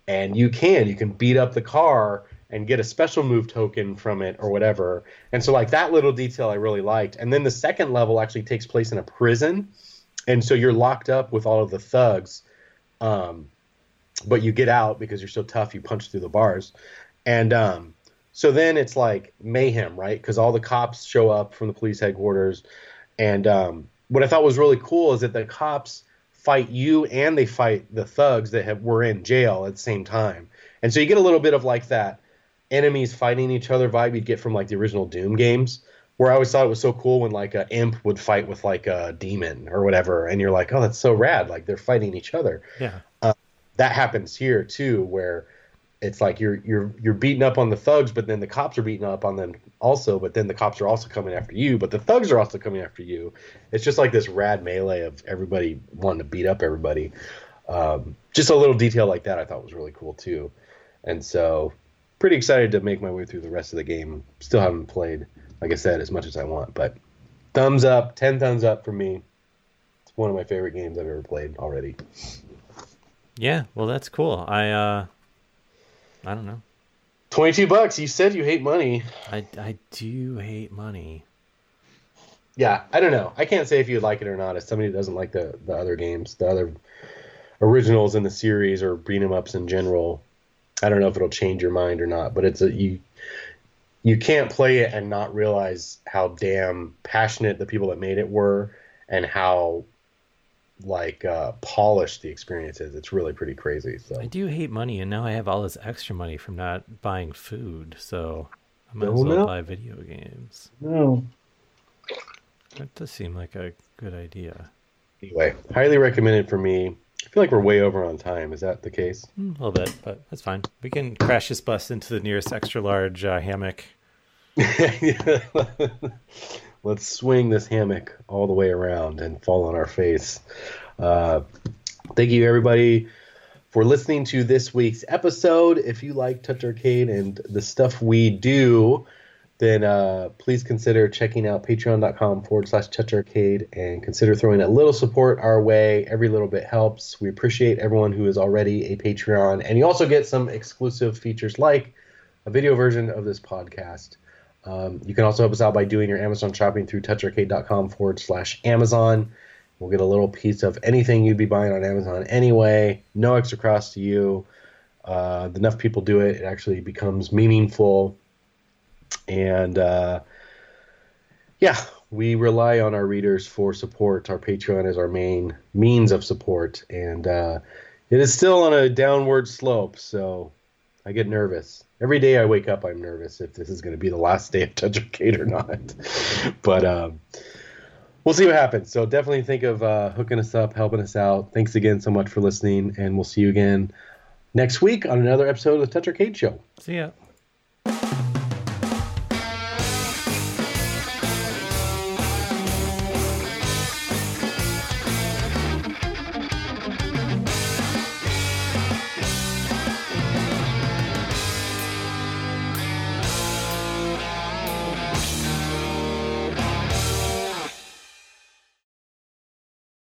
and you can you can beat up the car and get a special move token from it or whatever. And so like that little detail I really liked. And then the second level actually takes place in a prison, and so you're locked up with all of the thugs, um, but you get out because you're so tough. You punch through the bars, and um, so then it's like mayhem, right? Because all the cops show up from the police headquarters, and um, what I thought was really cool is that the cops fight you and they fight the thugs that have, were in jail at the same time. And so you get a little bit of like that enemies fighting each other vibe you'd get from like the original Doom games, where I always thought it was so cool when like a imp would fight with like a demon or whatever, and you're like, oh, that's so rad, like they're fighting each other. Yeah. Uh, that happens here too, where it's like you're you're you're beating up on the thugs, but then the cops are beating up on them also, but then the cops are also coming after you, but the thugs are also coming after you. It's just like this rad melee of everybody wanting to beat up everybody. Um, just a little detail like that I thought was really cool too. And so pretty excited to make my way through the rest of the game. Still haven't played, like I said, as much as I want, but thumbs up, ten thumbs up for me. It's one of my favorite games I've ever played already. Yeah, well, that's cool. I, uh, I don't know. twenty-two bucks. You said you hate money. I, I do hate money. Yeah, I don't know. I can't say if you'd like it or not. As somebody who doesn't like the, the other games, the other originals in the series or beat 'em ups in general, I don't know if it'll change your mind or not. But it's a you you can't play it and not realize how damn passionate the people that made it were, and how like uh, polished the experience is. It's really pretty crazy. So I do hate money, and now I have all this extra money from not buying food, so I might No, as well no. buy video games. no. That does seem like a good idea. Anyway, highly recommended for me. I feel like we're way over on time. Is that the case? Mm, a little bit, but that's fine. We can crash this bus into the nearest extra large uh, hammock. Let's swing this hammock all the way around and fall on our face. Uh, thank you, everybody, for listening to this week's episode. If you like Touch Arcade and the stuff we do, then uh, please consider checking out patreon.com forward slash Touch Arcade and consider throwing a little support our way. Every little bit helps. We appreciate everyone who is already a Patreon. And you also get some exclusive features like a video version of this podcast. Um, you can also help us out by doing your Amazon shopping through toucharcade.com forward slash Amazon. We'll get a little piece of anything you'd be buying on Amazon anyway. No extra cost to you. Uh, enough people do it, it actually becomes meaningful. And uh, yeah, we rely on our readers for support. Our Patreon is our main means of support. And uh, it is still on a downward slope, so I get nervous. Every day I wake up, I'm nervous if this is going to be the last day of Touch Arcade or not. But um, we'll see what happens. So definitely think of uh, hooking us up, helping us out. Thanks again so much for listening, and we'll see you again next week on another episode of the Touch Arcade Show. See ya.